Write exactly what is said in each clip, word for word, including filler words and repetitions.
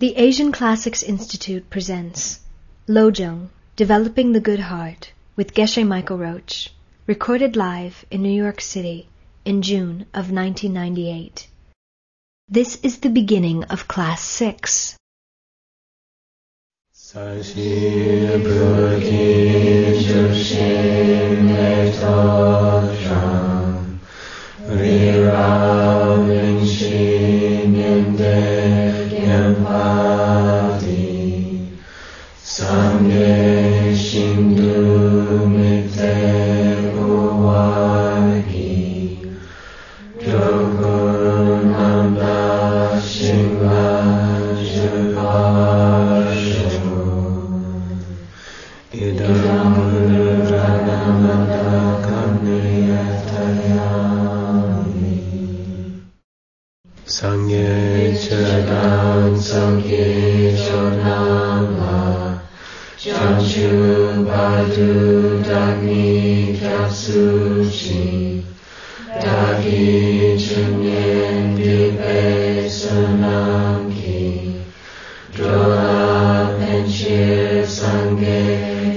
The Asian Classics Institute presents Lojong, Developing the Good Heart with Geshe Michael Roach, recorded live in New York City in June of nineteen ninety-eight. This is the beginning of Class six. Sangye Shindu Mite Uwagi Jogunanda Shingla Jupashu Idam Ranamada Kamniyatayami Sangye Chadam Sangye Chonama Chanchu Badu Dagni Kyatsuchi Dagi Chunyen Dipe Sunamki Drola Penchir Sangye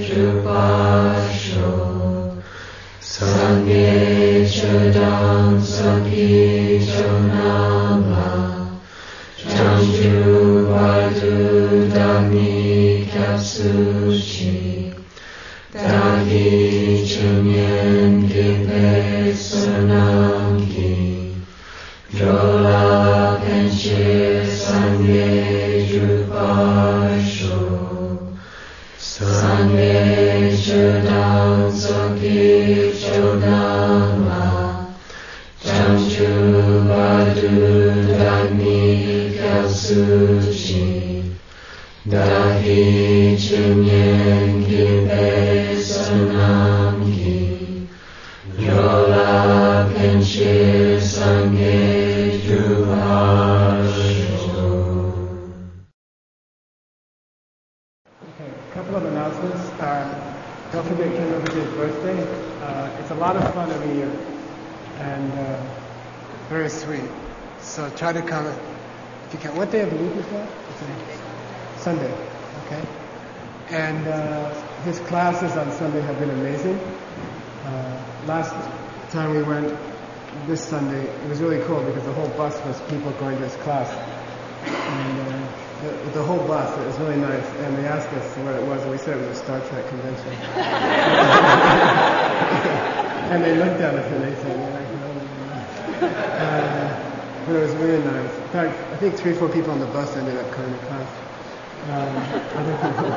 Jupasho Sangye Chadam Sangye Chonama Chanchu Badu Dagni Kyatsuchi Dagi Chunyen Dipe Sunamki Drola Penchir Sangye Jupasho Sangye Chodam Sangye Chodama Chanchu Badu Dagni Kyatsuchi Dagi Chunyen Dipe Sunamki Drola Penchir Sangye Jupasho. Okay, a couple of announcements. Uh, don't forget Ken Rinpoche's birthday. Uh, it's a lot of fun every year and uh, very sweet. So try to come if you can. What day of the week is that? It's a Sunday, okay? And uh, his classes on Sunday have been amazing. Uh, last time we went, this Sunday, it was really cool because the whole bus was people going to his class. And uh, the, the whole bus, it was really nice. And they asked us what it was, and we said it was a Star Trek convention. And they looked at us and they said, yeah, like, no, no, no. Uh, but it was really nice. In fact, I think three, four people on the bus ended up coming to class. Um, other people.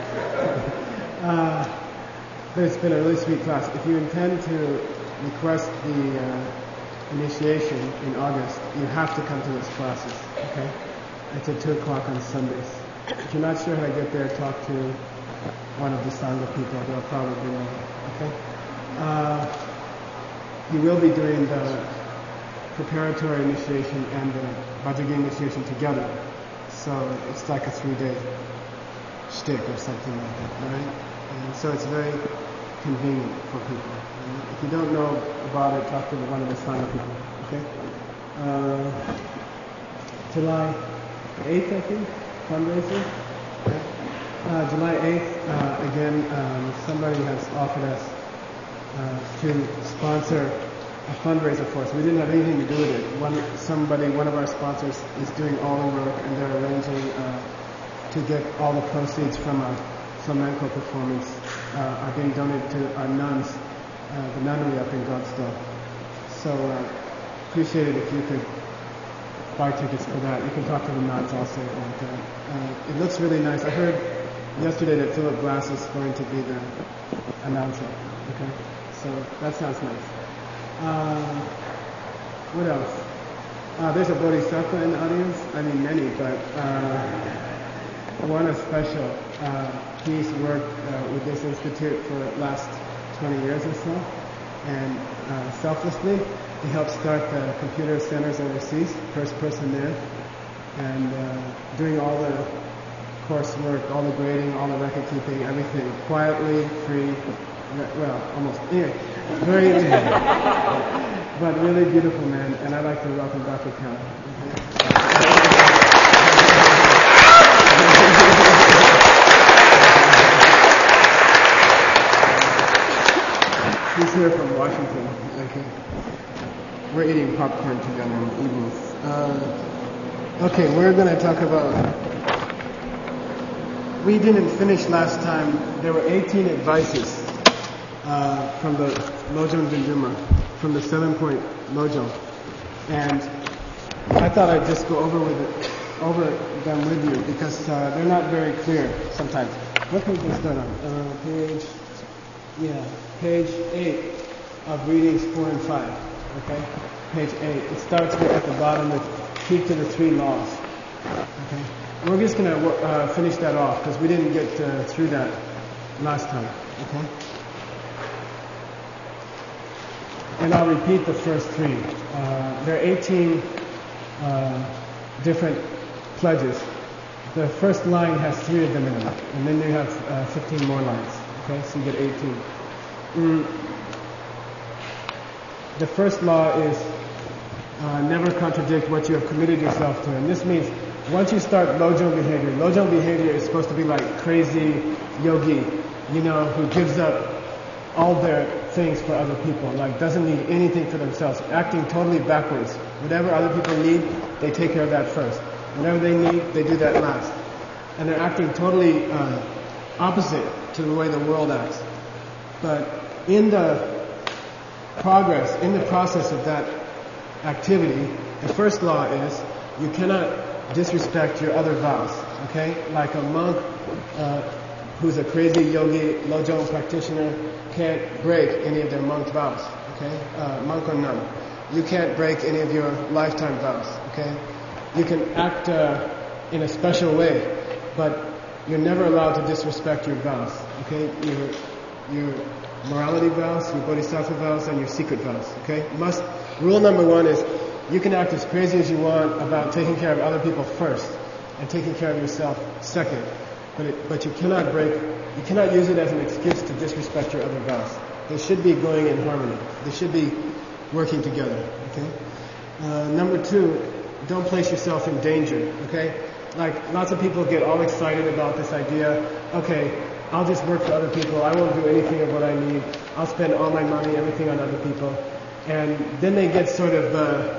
uh, but it's been a really sweet class. If you intend to request the uh, initiation in August, you have to come to those classes, okay? It's at two o'clock on Sundays. If you're not sure how to get there, talk to one of the Sangha people. They'll probably know, okay? Uh, you will be doing the preparatory initiation and the Vajrayana initiation together. So it's like a three-day shtick or something like that, right? And so it's very convenient for people. And if you don't know about it, talk to one of the Sangha people, okay? Uh, July eighth, I think, fundraiser. Okay. Uh, July eighth, uh, again, um, somebody has offered us uh, to sponsor a fundraiser for us. We didn't have anything to do with it. One, somebody, one of our sponsors is doing all the work, and they're arranging uh, to get all the proceeds from a flamenco performance uh, are being donated to our nuns, uh, the nunnery up in Godstow. So uh, appreciate it if you could buy tickets for that. You can talk to the nuns also. And, uh, uh, it looks really nice. I heard yesterday that Philip Glass is going to be the announcer. Okay, so that sounds nice. Uh, what else? Uh, there's a Bodhisattva in the audience. I mean, many, but uh, one is special. Uh, he's worked uh, with this institute for the last twenty years or so, and uh, selflessly, he helped start the computer centers overseas, first person there, and uh, doing all the coursework, all the grading, all the record keeping, everything quietly, free, well, almost, anyway, very easy. But really beautiful man, and I'd like to welcome Doctor Khan. here from Washington. Okay. We're eating popcorn together in the evenings. Uh, okay, we're going to talk about... We didn't finish last time. There were eighteen advices uh, from the Lojong Dunduma, from the seven-point Lojong. And I thought I'd just go over with it, over them with you because uh, they're not very clear sometimes. What page is that on? Uh, page, yeah, page eight of readings four and five. Okay, page eight. It starts with at the bottom with keep to the three laws. Okay, we're just gonna uh, finish that off because we didn't get uh, through that last time. Okay, and I'll repeat the first three. Uh, there are eighteen uh, different pledges. The first line has three of them in it, and then you have uh, fifteen more lines. Okay, so you get eighteen. Mm. The first law is uh, never contradict what you have committed yourself to, and this means once you start Lojong behavior, Lojong behavior is supposed to be like crazy yogi, you know, who gives up all their things for other people, like doesn't need anything for themselves, acting totally backwards. Whatever other people need, they take care of that first. Whatever they need, they do that last. And they're acting totally uh, opposite to the way the world acts. But in the progress, in the process of that activity, the first law is you cannot disrespect your other vows. Okay? Like a monk uh, who's a crazy yogi, Lojong practitioner, can't break any of their monk vows. Okay? Uh, monk or nun. You can't break any of your lifetime vows. Okay? You can act uh, in a special way, but you're never allowed to disrespect your vows. Okay? Your, your morality vows, your bodhisattva vows, and your secret vows. Okay? Must rule number one is you can act as crazy as you want about taking care of other people first and taking care of yourself second, but it, but you cannot break. You cannot use it as an excuse to disrespect your other vows. They should be going in harmony. They should be working together. Okay? Uh, number two, don't place yourself in danger. Okay? Like lots of people get all excited about this idea. Okay, I'll just work for other people. I won't do anything of what I need. I'll spend all my money, everything on other people. And then they get sort of, uh,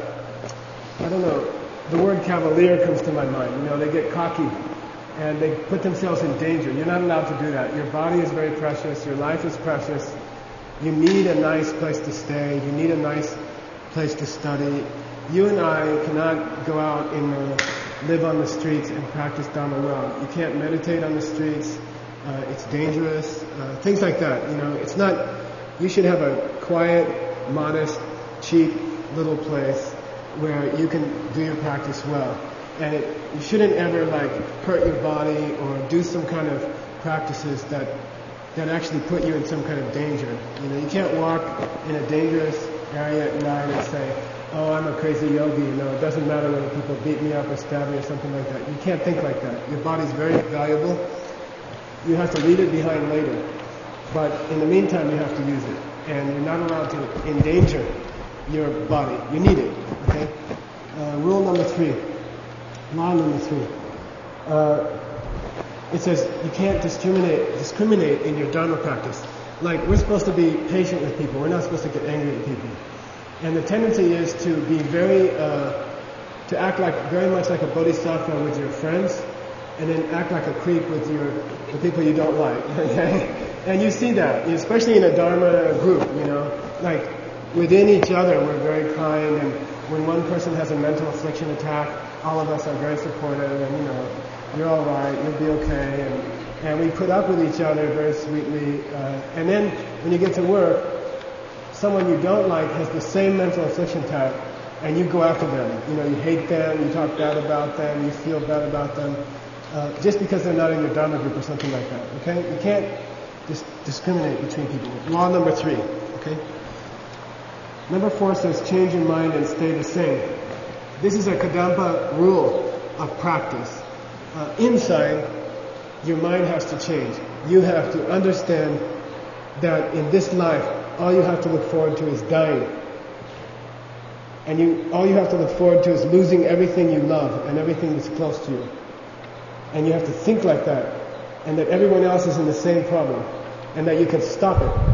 I don't know, the word cavalier comes to my mind. You know, they get cocky and they put themselves in danger. You're not allowed to do that. Your body is very precious. Your life is precious. You need a nice place to stay. You need a nice place to study. You and I cannot go out and uh, live on the streets and practice Dharma well. You can't meditate on the streets. Uh, it's dangerous. Uh, things like that. You know, it's not. You should have a quiet, modest, cheap little place where you can do your practice well. And it, you shouldn't ever like hurt your body or do some kind of practices that that actually put you in some kind of danger. You know, you can't walk in a dangerous area at night and say, oh, I'm a crazy yogi, you know, it doesn't matter whether people beat me up or stab me or something like that. You can't think like that. Your body's very valuable. You have to leave it behind later. But in the meantime, you have to use it. And you're not allowed to endanger your body. You need it, okay? Uh, rule number three. Law number three. Uh, it says you can't discriminate, discriminate in your Dharma practice. Like, we're supposed to be patient with people. We're not supposed to get angry at people. And the tendency is to be very, uh, to act like, very much like a bodhisattva with your friends, and then act like a creep with your, the people you don't like, okay? And you see that, especially in a Dharma group, you know, like, within each other we're very kind, and when one person has a mental affliction attack, all of us are very supportive, and, you know, you're all right, you'll be okay, and, and we put up with each other very sweetly, uh, and then when you get to work, someone you don't like has the same mental affliction attack, and you go after them. You know, you hate them, you talk bad about them, you feel bad about them, uh, just because they're not in your Dharma group or something like that, okay? You can't dis- discriminate between people. Law number three, okay? Number four says change your mind and stay the same. This is a Kadampa rule of practice. Uh, inside, your mind has to change. You have to understand that in this life, all you have to look forward to is dying. And you, all you have to look forward to is losing everything you love and everything that's close to you. And you have to think like that. And that everyone else is in the same problem. And that you can stop it.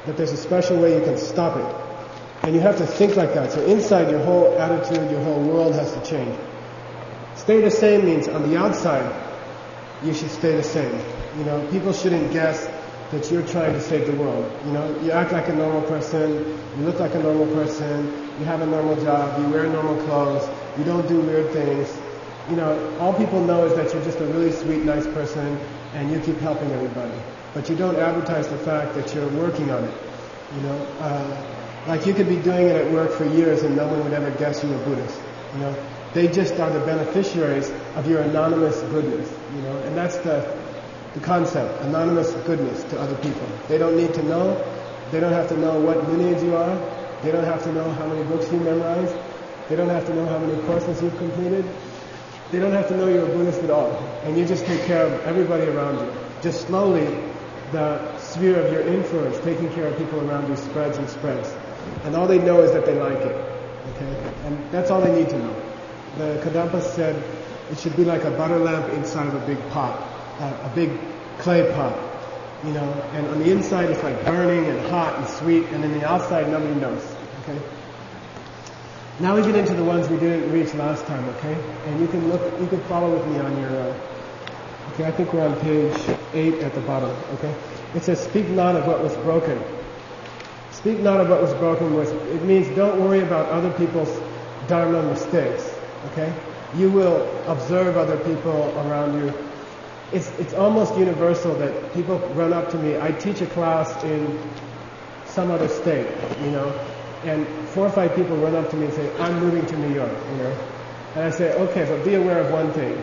that there's a special way you can stop it. And you have to think like that. So inside, your whole attitude, your whole world has to change. Stay the same means on the outside, you should stay the same. You know, people shouldn't guess that you're trying to save the world. You know, you act like a normal person, you look like a normal person, you have a normal job, you wear normal clothes, you don't do weird things. You know, all people know is that you're just a really sweet, nice person, and you keep helping everybody. But you don't advertise the fact that you're working on it. You know, uh, like you could be doing it at work for years and no one would ever guess you were Buddhist. You know, they just are the beneficiaries of your anonymous goodness. You know, and that's the the concept, anonymous goodness to other people. They don't need to know. They don't have to know what lineage you are. They don't have to know how many books you memorized. They don't have to know how many courses you've completed. They don't have to know you're a Buddhist at all. And you just take care of everybody around you. Just slowly, the sphere of your influence, taking care of people around you, spreads and spreads. And all they know is that they like it. Okay? And that's all they need to know. The Kadampa said it should be like a butter lamp inside of a big pot, uh, a big clay pot. You know, and on the inside it's like burning and hot and sweet, and on the outside nobody knows. Okay? Now we get into the ones we didn't reach last time, okay? And you can look, you can follow with me on your, uh, okay, I think we're on page eight at the bottom, okay? It says, speak not of what was broken. Speak not of what was broken was, it means don't worry about other people's dharma mistakes, okay? You will observe other people around you. It's, it's almost universal that people run up to me. I teach a class in some other state, you know, and four or five people run up to me and say, I'm moving to New York, you know. And I say, okay, but be aware of one thing.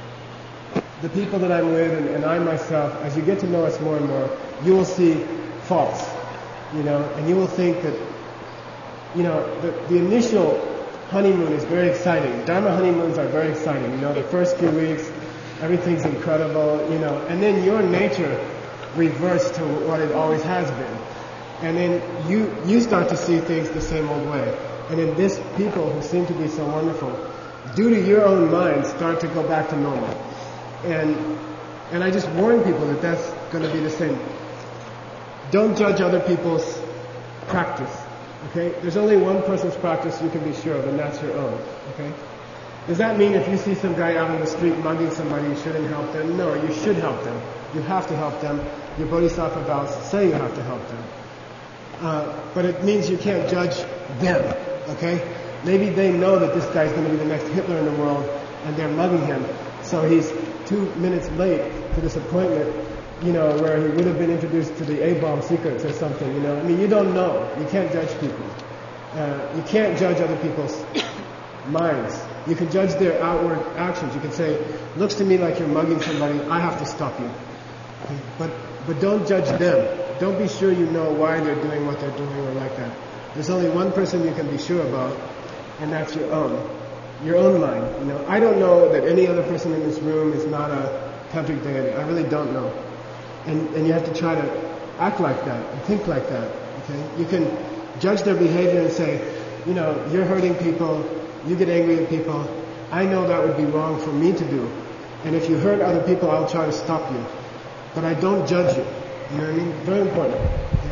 The people that I'm with and, and I myself, as you get to know us more and more, you will see faults, you know, and you will think that, you know, the, the initial honeymoon is very exciting. Dharma honeymoons are very exciting, you know, the first few weeks, everything's incredible, you know, and then your nature reverts to what it always has been. And then you you start to see things the same old way. And then this people who seem to be so wonderful, due to your own mind, start to go back to normal. And and I just warn people that that's going to be the same. Don't judge other people's practice. Okay? There's only one person's practice you can be sure of, and that's your own. Okay? Does that mean if you see some guy out on the street mugging somebody, you shouldn't help them? No, you should help them. You have to help them. Your bodhisattva vows say you have to help them. Uh, but it means you can't judge them, okay? Maybe they know that this guy's going to be the next Hitler in the world, and they're mugging him. So he's two minutes late to this appointment, you know, where he would have been introduced to the A-bomb secrets or something, you know. I mean, you don't know. You can't judge people. Uh, you can't judge other people's minds. You can judge their outward actions. You can say, looks to me like you're mugging somebody, I have to stop you. Okay? But but don't judge them. Don't be sure you know why they're doing what they're doing or like that. There's only one person you can be sure about, and that's your own. Your own mind. You know, I don't know that any other person in this room is not a tantric deity. I really don't know. And and you have to try to act like that and think like that. Okay? You can judge their behavior and say, you know, you're hurting people, you get angry at people. I know that would be wrong for me to do. And if you hurt other people, I'll try to stop you. But I don't judge you. You know what I mean? Very important. Okay?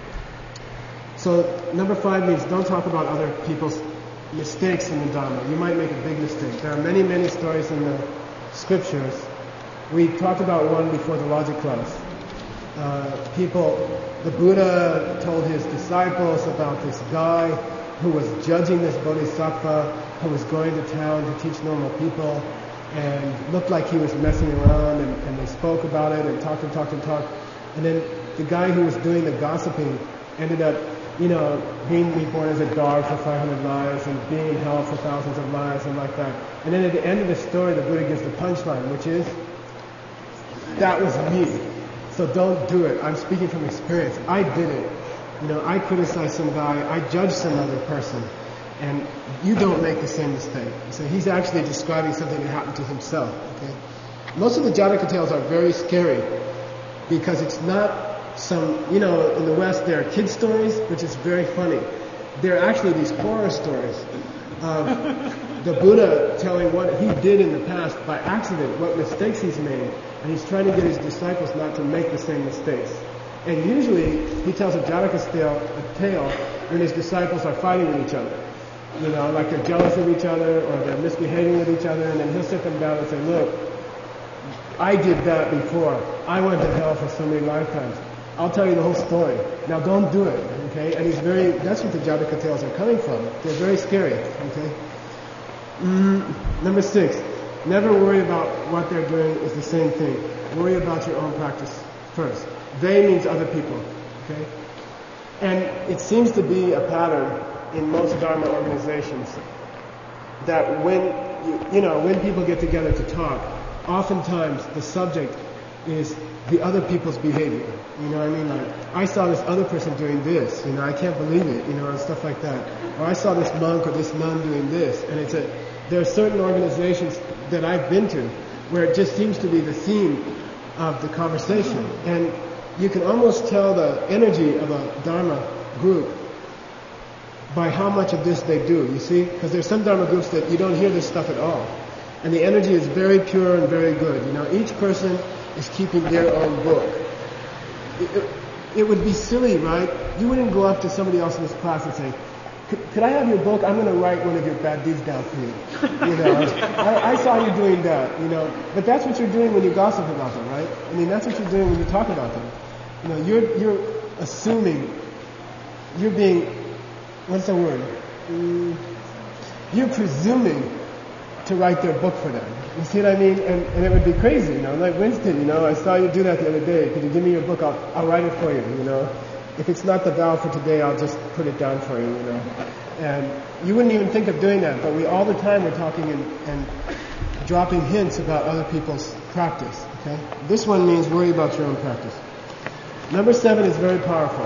So number five means don't talk about other people's mistakes in the Dharma. You might make a big mistake. There are many, many stories in the scriptures. We talked about one before the logic class. Uh, people, the Buddha told his disciples about this guy who was judging this bodhisattva who was going to town to teach normal people and looked like he was messing around, and, and they spoke about it and talked and talked and talked. And then the guy who was doing the gossiping ended up, you know, being reborn as a dog for five hundred lives and being in hell for thousands of lives and like that. And then at the end of the story, the Buddha gives the punchline, which is, that was me. So don't do it. I'm speaking from experience. I did it. You know, I criticized some guy, I judged some other person, and you don't make the same mistake. So he's actually describing something that happened to himself. Okay? Most of the Jataka tales are very scary because it's not some, you know, in the West there are kid stories, which is very funny. They're actually these horror stories of the Buddha telling what he did in the past by accident, what mistakes he's made, and he's trying to get his disciples not to make the same mistakes. And usually he tells a Jataka tale, a tale when his disciples are fighting with each other. You know, like they're jealous of each other or they're misbehaving with each other, and then he'll sit them down and say, look, I did that before. I went to hell for so many lifetimes. I'll tell you the whole story. Now don't do it, okay? And he's very, that's what the Jataka tales are coming from. They're very scary, okay? Mm, number six, never worry about what they're doing is the same thing. Worry about your own practice first. They means other people, okay? And it seems to be a pattern in most Dharma organizations that when, you, you know, when people get together to talk, oftentimes the subject is the other people's behavior. You know what I mean? Like, I saw this other person doing this, you know, I can't believe it, you know, and stuff like that. Or I saw this monk or this nun doing this. And it's a, there are certain organizations that I've been to where it just seems to be the theme of the conversation. And you can almost tell the energy of a Dharma group by how much of this they do, you see? Because there's some Dharma groups that you don't hear this stuff at all. And the energy is very pure and very good. You know, each person is keeping their own book. It, it, it would be silly, right? You wouldn't go up to somebody else in this class and say, could I have your book? I'm going to write one of your bad deeds down for you. You know, I, I saw you doing that, you know. But that's what you're doing when you gossip about them, right? I mean, that's what you're doing when you talk about them. You know, you're, you're assuming, you're being, what's the word? Mm, you're presuming to write their book for them. You see what I mean? And, and it would be crazy, you know. Like, Winston, you know, I saw you do that the other day. Could you give me your book? I'll, I'll write it for you, you know. If it's not the vow for today, I'll just put it down for you, you know. And you wouldn't even think of doing that, but we all the time we're talking and, and dropping hints about other people's practice, okay? This one means worry about your own practice. Number seven is very powerful.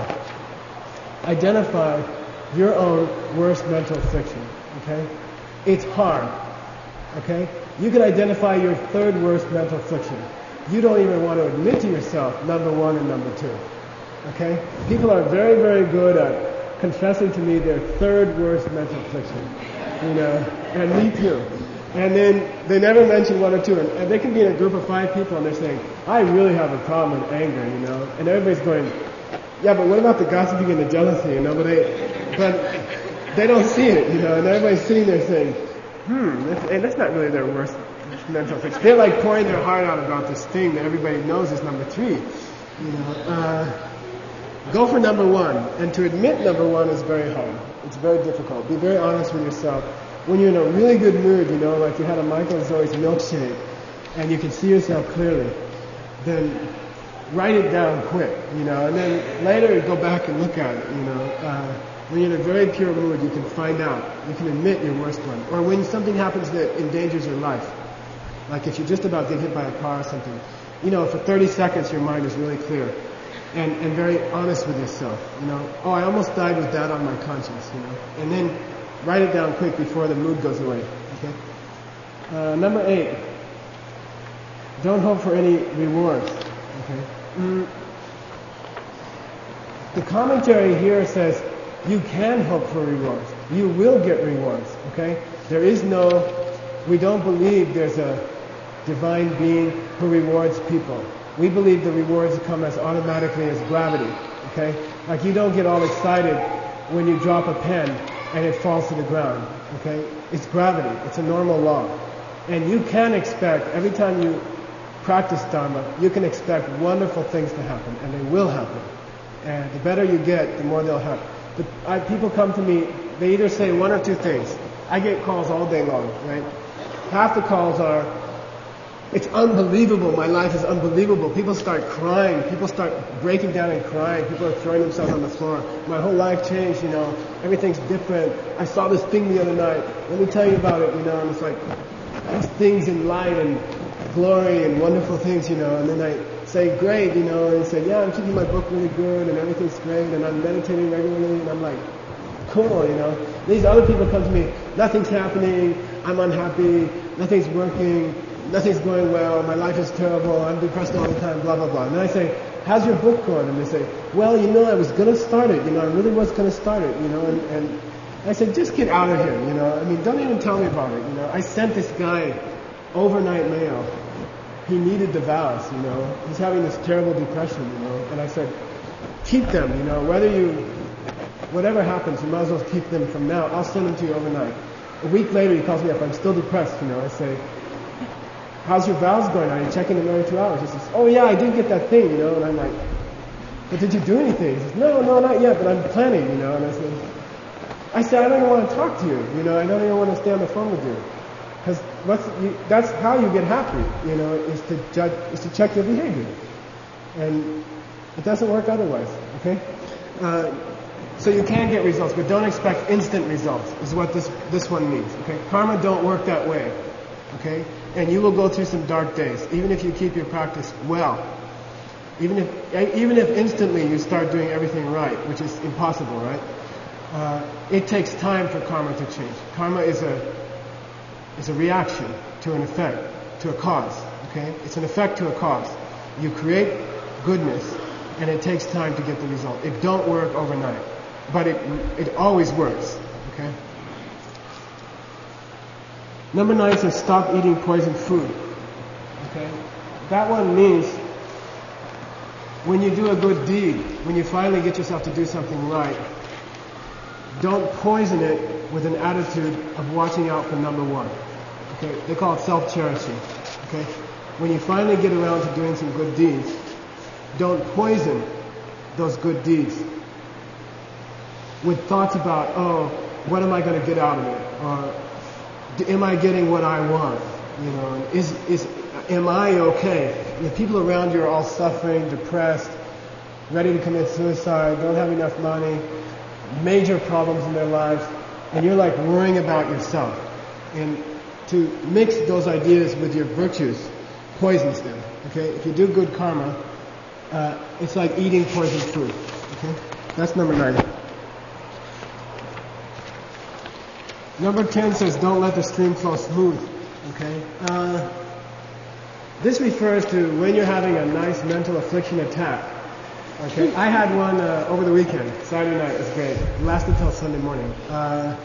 Identify your own worst mental affliction, okay? It's hard, okay? You can identify your third worst mental affliction. You don't even want to admit to yourself number one and number two, okay? People are very, very good at confessing to me their third worst mental affliction, you know, and me too. And then they never mention one or two, and, and they can be in a group of five people and they're saying, I really have a problem with anger, you know, and everybody's going, yeah, but what about the gossiping and the jealousy, you know, but they, but they don't see it, you know, and everybody's sitting there saying, hmm, that's, and that's not really their worst mental affliction. They're like pouring their heart out about this thing that everybody knows is number three, you know. Uh, go for number one, and to admit number one is very hard. It's very difficult. Be very honest with yourself. When you're in a really good mood, you know, like you had a Michael and Zoe's milkshake, and you can see yourself clearly, then write it down quick, you know, and then later go back and look at it, you know. Uh, when you're in a very pure mood, you can find out. You can admit your worst one. Or when something happens that endangers your life, like if you're just about to get hit by a car or something, you know, for thirty seconds your mind is really clear and, and very honest with yourself, you know. Oh, I almost died with that on my conscience, you know. And then write it down quick before the mood goes away, okay? Uh, number eight, don't hope for any rewards, okay? Mm. The commentary here says you can hope for rewards. You will get rewards, okay? There is no, we don't believe there's a divine being who rewards people. We believe the rewards come as automatically as gravity, okay? Like you don't get all excited when you drop a pen and it falls to the ground, okay? It's gravity. It's a normal law. And you can expect, every time you practice Dharma, you can expect wonderful things to happen, and they will happen. And the better you get, the more they'll happen. But I, people come to me, they either say one or two things. I get calls all day long, right? Half the calls are, it's unbelievable, my life is unbelievable. People start crying, people start breaking down and crying, people are throwing themselves on the floor. My whole life changed, you know, everything's different. I saw this thing the other night, let me tell you about it, you know, and it's like, these things in light and glory and wonderful things, you know, and then I say, great, you know, and they say, yeah, I'm keeping my book really good and everything's great and I'm meditating regularly, and I'm like, cool, you know. These other people come to me, nothing's happening, I'm unhappy, nothing's working, nothing's going well, my life is terrible, I'm depressed all the time, blah, blah, blah. And then I say, how's your book going? And they say, well, you know, I was going to start it, you know, I really was going to start it, you know, and, and I said, just get out of here, you know, I mean, don't even tell me about it, you know. I sent this guy overnight mail. He needed the vows, you know. He's having this terrible depression, you know. And I said, keep them, you know, whether you, whatever happens, you might as well keep them from now. I'll send them to you overnight. A week later, he calls me up. I'm still depressed, you know. I say, how's your vows going? Are you checking them every two hours? He says, oh yeah, I did get that thing, you know. And I'm like, but did you do anything? He says, no, no, not yet, but I'm planning, you know. And I said, I said, I don't even want to talk to you, you know. I don't even want to stay on the phone with you. Because what's, you, that's how you get happy, you know, is to judge, is to check your behavior. And it doesn't work otherwise, okay? Uh, so you can get results, but don't expect instant results, is what this, this one means, okay? Karma don't work that way, okay? And you will go through some dark days, even if you keep your practice well. Even if, even if instantly you start doing everything right, which is impossible, right? Uh, it takes time for karma to change. Karma is a is a reaction to an effect, to a cause, okay? It's an effect to a cause. You create goodness, and it takes time to get the result. It don't work overnight, but it it always works, okay? Number nine says stop eating poisoned food, okay? That one means when you do a good deed, when you finally get yourself to do something right, don't poison it with an attitude of watching out for number one. Okay, they call it self-cherishing. Okay, when you finally get around to doing some good deeds, don't poison those good deeds with thoughts about, oh, what am I going to get out of it, or am I getting what I want? You know, is is am I okay? The people around you are all suffering, depressed, ready to commit suicide, don't have enough money, major problems in their lives, and you're like worrying about yourself. And to mix those ideas with your virtues poisons them. Okay, if you do good karma, uh, it's like eating poisoned food. Okay, that's number nine. Number ten says, don't let the stream flow smooth. Okay, uh, this refers to when you're having a nice mental affliction attack. Okay, I had one uh, over the weekend. Saturday night was great. It lasted till Sunday morning. Uh,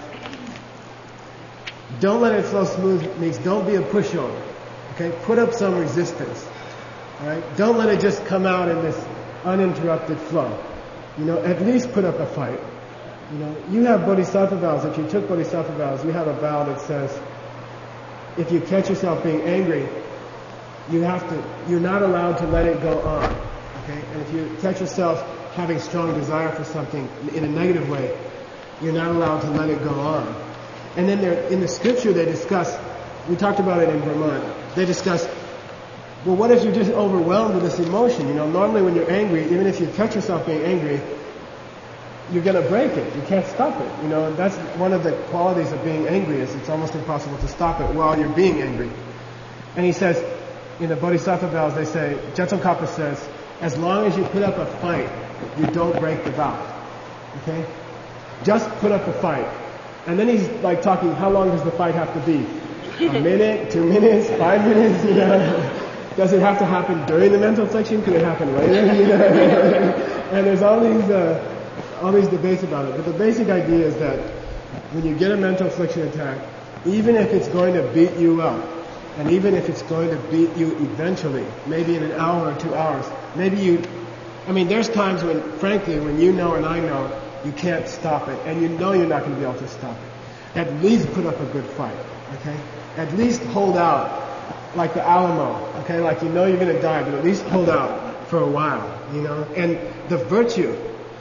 don't let it flow smooth means don't be a pushover. Okay, put up some resistance. All right, don't let it just come out in this uninterrupted flow. You know, at least put up a fight. You know, you have bodhisattva vows. If you took bodhisattva vows, you have a vow that says, if you catch yourself being angry, you have to. You're not allowed to let it go on. Okay, and if you catch yourself having strong desire for something in a negative way, you're not allowed to let it go on. And then there, in the scripture they discuss, we talked about it in Vermont, they discuss, well, what if you're just overwhelmed with this emotion? You know, normally when you're angry, even if you catch yourself being angry, you're going to break it. You can't stop it. You know, and that's one of the qualities of being angry, is it's almost impossible to stop it while you're being angry. And he says, in the Bodhisattva vows, they say, Jetsun-Kappa says, as long as you put up a fight, you don't break the vow. Okay? Just put up a fight. And then he's like talking, how long does the fight have to be? A minute, two minutes, five minutes, you know? Does it have to happen during the mental affliction? Could it happen later? You know? And there's all these, uh, all these debates about it. But the basic idea is that when you get a mental affliction attack, even if it's going to beat you up, and even if it's going to beat you eventually, maybe in an hour or two hours, maybe you, I mean, there's times when, frankly, when you know and I know, you can't stop it, and you know you're not going to be able to stop it. At least put up a good fight, okay? At least hold out, like the Alamo, okay? Like you know you're going to die, but at least hold out for a while, you know? And the virtue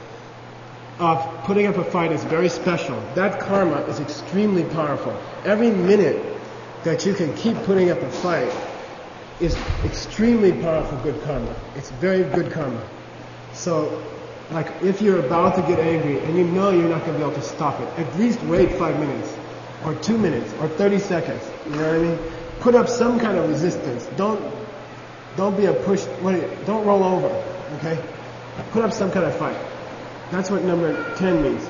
of putting up a fight is very special. That karma is extremely powerful. Every minute that you can keep putting up a fight is extremely powerful good karma. It's very good karma. So, like, if you're about to get angry and you know you're not going to be able to stop it, at least wait five minutes, or two minutes, or thirty seconds. You know what I mean? Put up some kind of resistance. Don't, don't be a push. Don't roll over. Okay? Put up some kind of fight. That's what number ten means.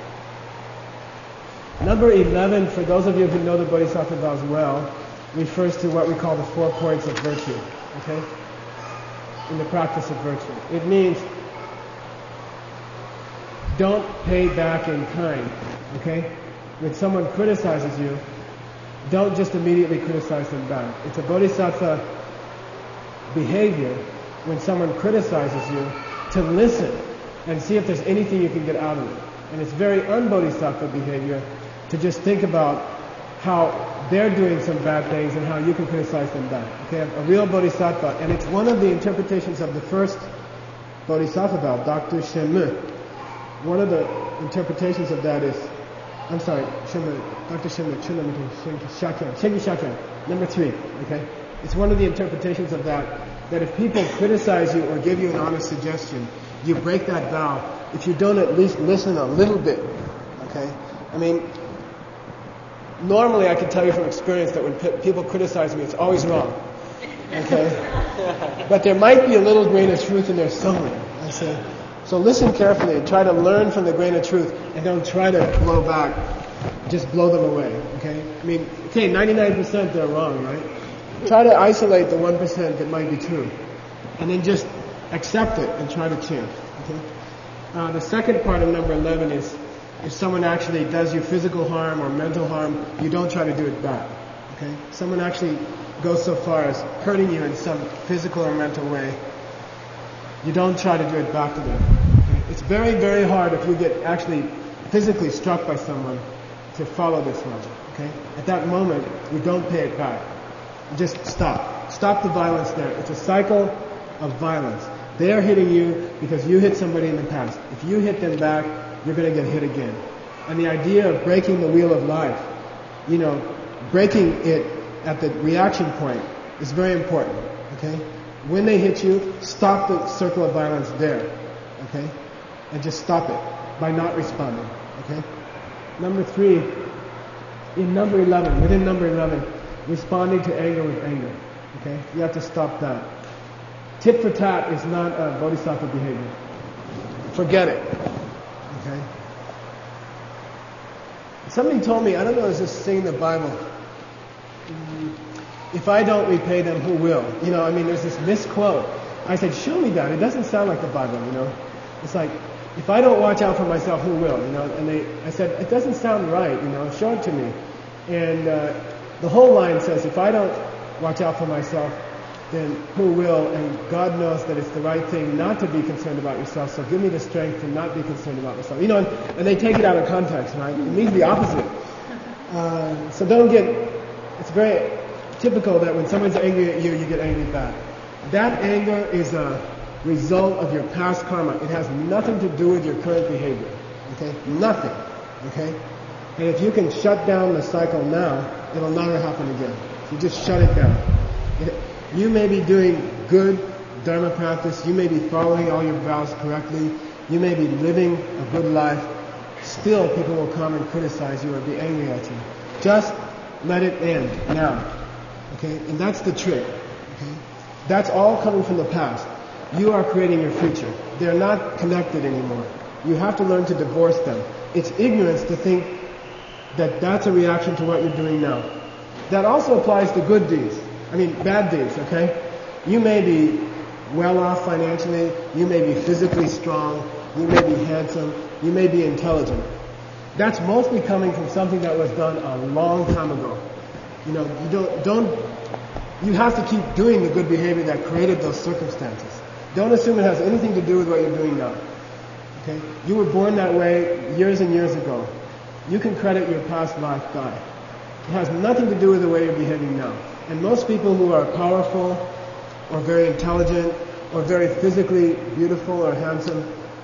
Number eleven, for those of you who know the Bodhisattva vows well, refers to what we call the four points of virtue. Okay? In the practice of virtue, it means don't pay back in kind, okay? When someone criticizes you, don't just immediately criticize them back. It's a bodhisattva behavior when someone criticizes you to listen and see if there's anything you can get out of it. And it's very un-bodhisattva behavior to just think about how they're doing some bad things and how you can criticize them back. Okay, a real bodhisattva, and it's one of the interpretations of the first bodhisattva vow, Doctor Shenme. One of the interpretations of that is, I'm sorry, Shenme, Doctor Shenme, Shenme, Shakyan, Shengi Shakyan, number three. Okay, it's one of the interpretations of that, that if people criticize you or give you an honest suggestion, you break that vow if you don't at least listen a little bit. Okay, I mean, normally I can tell you from experience that when p- people criticize me, it's always wrong. Okay, but there might be a little grain of truth in there somewhere. I say, so listen carefully and try to learn from the grain of truth, and don't try to blow back, just blow them away. Okay, I mean, okay, ninety-nine percent they're wrong, right? Try to isolate the one percent that might be true, and then just accept it and try to change. Okay. Uh, the second part of number eleven is, if someone actually does you physical harm or mental harm, you don't try to do it back. Okay? Someone actually goes so far as hurting you in some physical or mental way, you don't try to do it back to them. Okay? It's very, very hard if you get actually physically struck by someone to follow this one. Okay? At that moment, you don't pay it back. You just stop. Stop the violence there. It's a cycle of violence. They are hitting you because you hit somebody in the past. If you hit them back, you're going to get hit again. And the idea of breaking the wheel of life, you know, breaking it at the reaction point is very important. Okay? When they hit you, stop the circle of violence there. Okay? And just stop it by not responding. Okay? Number three, in number eleven, within number eleven, responding to anger with anger. Okay? You have to stop that. Tit for tat is not a bodhisattva behavior. Forget it. Okay? Somebody told me, I don't know, is this saying in the Bible, if I don't repay them, who will? You know, I mean, there's this misquote. I said, show me that. It doesn't sound like the Bible, you know. It's like, if I don't watch out for myself, who will? You know, and they, I said, it doesn't sound right, you know, show it to me. And uh, the whole line says, if I don't watch out for myself, then who will? And God knows that it's the right thing not to be concerned about yourself, so give me the strength to not be concerned about myself. You know, and, and they take it out of context, right? It means the opposite. Uh, so don't get, it's very typical that when someone's angry at you, you get angry back. That anger is a result of your past karma. It has nothing to do with your current behavior. Okay? Nothing. Okay? And if you can shut down the cycle now, it'll never happen again. You just shut it down. It, You may be doing good Dharma practice, you may be following all your vows correctly, you may be living a good life, still people will come and criticize you or be angry at you. Just let it end now. Okay? And that's the trick. Okay? That's all coming from the past. You are creating your future. They're not connected anymore. You have to learn to divorce them. It's ignorance to think that that's a reaction to what you're doing now. That also applies to good deeds. I mean, bad deeds, okay? You may be well off financially, you may be physically strong, you may be handsome, you may be intelligent. That's mostly coming from something that was done a long time ago. You know, you don't, don't, you have to keep doing the good behavior that created those circumstances. Don't assume it has anything to do with what you're doing now. Okay? You were born that way years and years ago. You can credit your past life guy. It has nothing to do with the way you're behaving now. And most people who are powerful, or very intelligent, or very physically beautiful or handsome,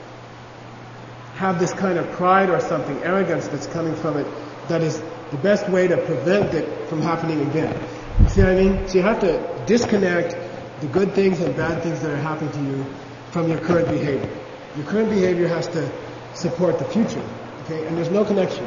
have this kind of pride or something, arrogance that's coming from it, that is the best way to prevent it from happening again. You see what I mean? So you have to disconnect the good things and bad things that are happening to you from your current behavior. Your current behavior has to support the future. Okay? And there's no connection.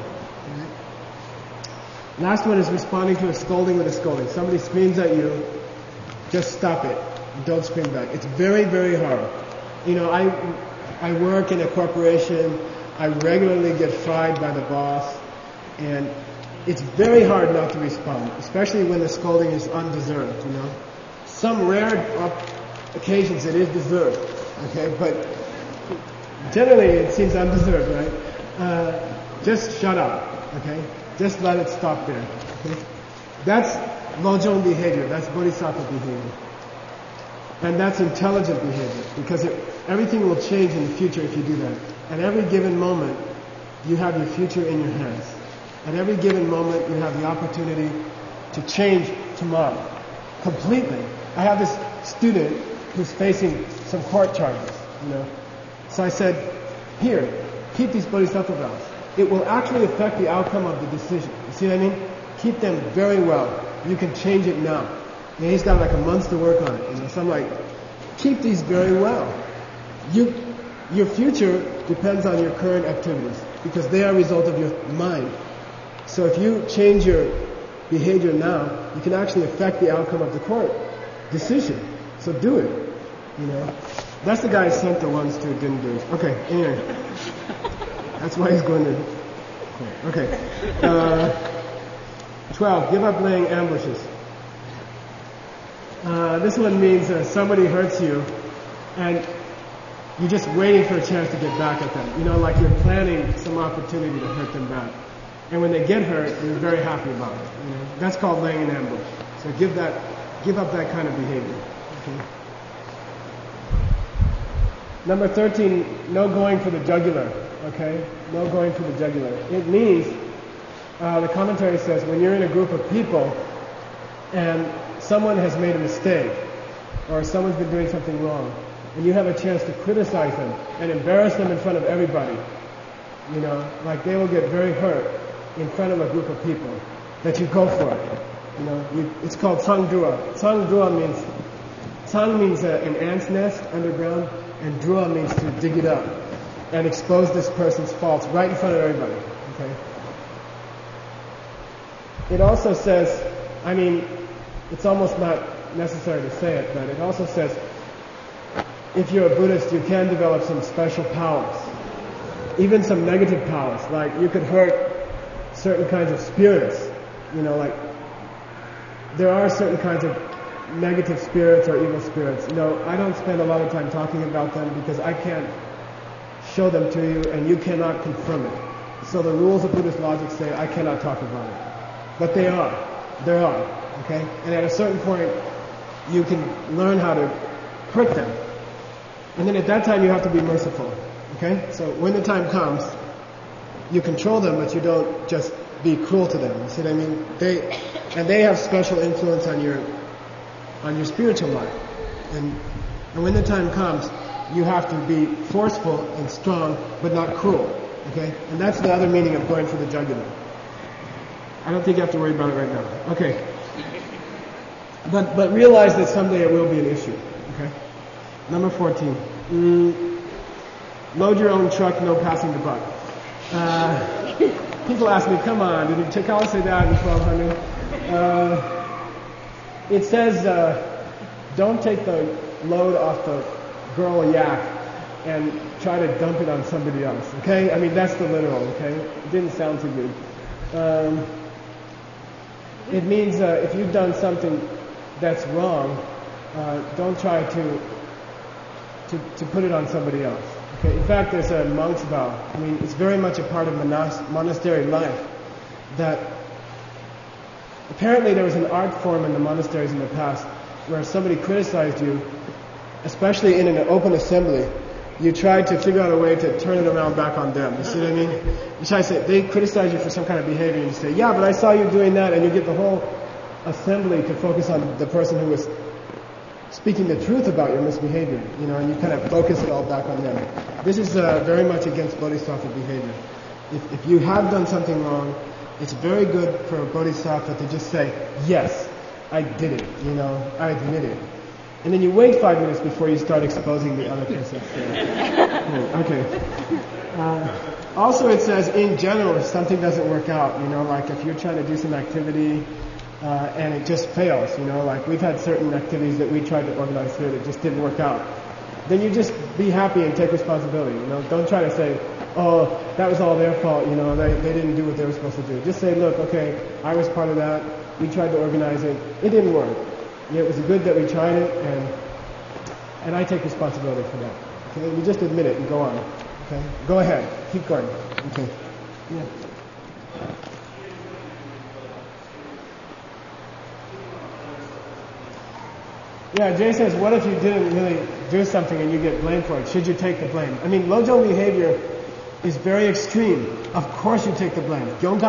Last one is responding to a scolding with a scolding. Somebody screams at you, just stop it. Don't scream back. It's very, very hard. You know, I I work in a corporation. I regularly get fried by the boss. And it's very hard not to respond, especially when the scolding is undeserved, you know. Some rare occasions it is deserved, okay, but generally it seems undeserved, right? Uh, just shut up, okay? Just let it stop there. Okay? That's Lojong behavior. That's Bodhisattva behavior. And that's intelligent behavior, because it, everything will change in the future if you do that. At every given moment, you have your future in your hands. At every given moment, you have the opportunity to change tomorrow completely. I have this student who's facing some court charges, you know. So I said, here, keep these bodhisattva vows. It will actually affect the outcome of the decision. You see what I mean? Keep them very well. You can change it now. And he's got like a month to work on it. You know? So I'm like, keep these very well. You, your future depends on your current activities, because they are a result of your mind. So if you change your behavior now, you can actually affect the outcome of the court decision. So do it. You know, that's the guy who sent the ones to didn't do it. Okay. Anyway, that's why he's going to. Okay. Uh, Twelve. Give up laying ambushes. Uh, this one means uh, somebody hurts you, and you're just waiting for a chance to get back at them. You know, like you're planning some opportunity to hurt them back. And when they get hurt, you're very happy about it. You know? That's called laying an ambush. So give that, give up that kind of behavior. Okay? Number thirteen, no going for the jugular. Okay? No going for the jugular. It means, uh, the commentary says, when you're in a group of people and someone has made a mistake, or someone's been doing something wrong, and you have a chance to criticize them and embarrass them in front of everybody, you know, like they will get very hurt in front of a group of people, that you go for it. You know, you, it's called Tsang Drua. Tsang Drua means, Tsang means uh, an ant's nest underground, and Drua means to dig it up and expose this person's faults right in front of everybody. Okay. It also says, I mean, it's almost not necessary to say it, but it also says, if you're a Buddhist, you can develop some special powers, even some negative powers, like you could hurt certain kinds of spirits, you know, like there are certain kinds of negative spirits or evil spirits. You know, I don't spend a lot of time talking about them because I can't show them to you and you cannot confirm it. So the rules of Buddhist logic say I cannot talk about it. But they are. There are. Okay? And at a certain point, you can learn how to hurt them. And then at that time, you have to be merciful. Okay? So when the time comes, you control them, but you don't just be cruel to them. You see what I mean? They, and they have special influence on your, on your spiritual life. And, and when the time comes, you have to be forceful and strong, but not cruel. Okay? And that's the other meaning of going for the jugular. I don't think you have to worry about it right now. Okay. But, but realize that someday it will be an issue. Okay? Number fourteen. Mm, load your own truck, no passing the buck. Uh, people ask me, come on, did Chakala say that in twelve hundred? Uh, it says, uh, don't take the load off the girl yak and try to dump it on somebody else. Okay? I mean, that's the literal, okay? It didn't sound too good. Um, it means uh, if you've done something that's wrong, uh, don't try to, to to put it on somebody else. Okay. In fact, there's a monk's vow. I mean, it's very much a part of monas- monastery life. That apparently there was an art form in the monasteries in the past where somebody criticized you, especially in an open assembly. You tried to figure out a way to turn it around back on them. You see what I mean? You try to say, they criticize you for some kind of behavior, and you say, yeah, but I saw you doing that, and you get the whole assembly to focus on the person who was speaking the truth about your misbehavior, you know, and you kind of focus it all back on them. This is uh, very much against bodhisattva behavior. If, if you have done something wrong, it's very good for a bodhisattva to just say, yes, I did it, you know, I admit it. And then you wait five minutes before you start exposing the other person. Okay. Uh, also it says, in general, if something doesn't work out, you know, like if you're trying to do some activity uh, and it just fails, you know, like we've had certain activities that we tried to organize here that just didn't work out, then you just be happy and take responsibility, you know. Don't try to say, oh, that was all their fault, you know, they, they didn't do what they were supposed to do. Just say, look, okay, I was part of that, we tried to organize it, it didn't work. Yeah, it was good that we tried it, and and I take responsibility for that. Okay, you just admit it and go on. Okay, go ahead, keep going. Okay. Yeah. Yeah, Jay says, what if you didn't really do something and you get blamed for it? Should you take the blame? I mean, Lojong behavior is very extreme. Of course you take the blame.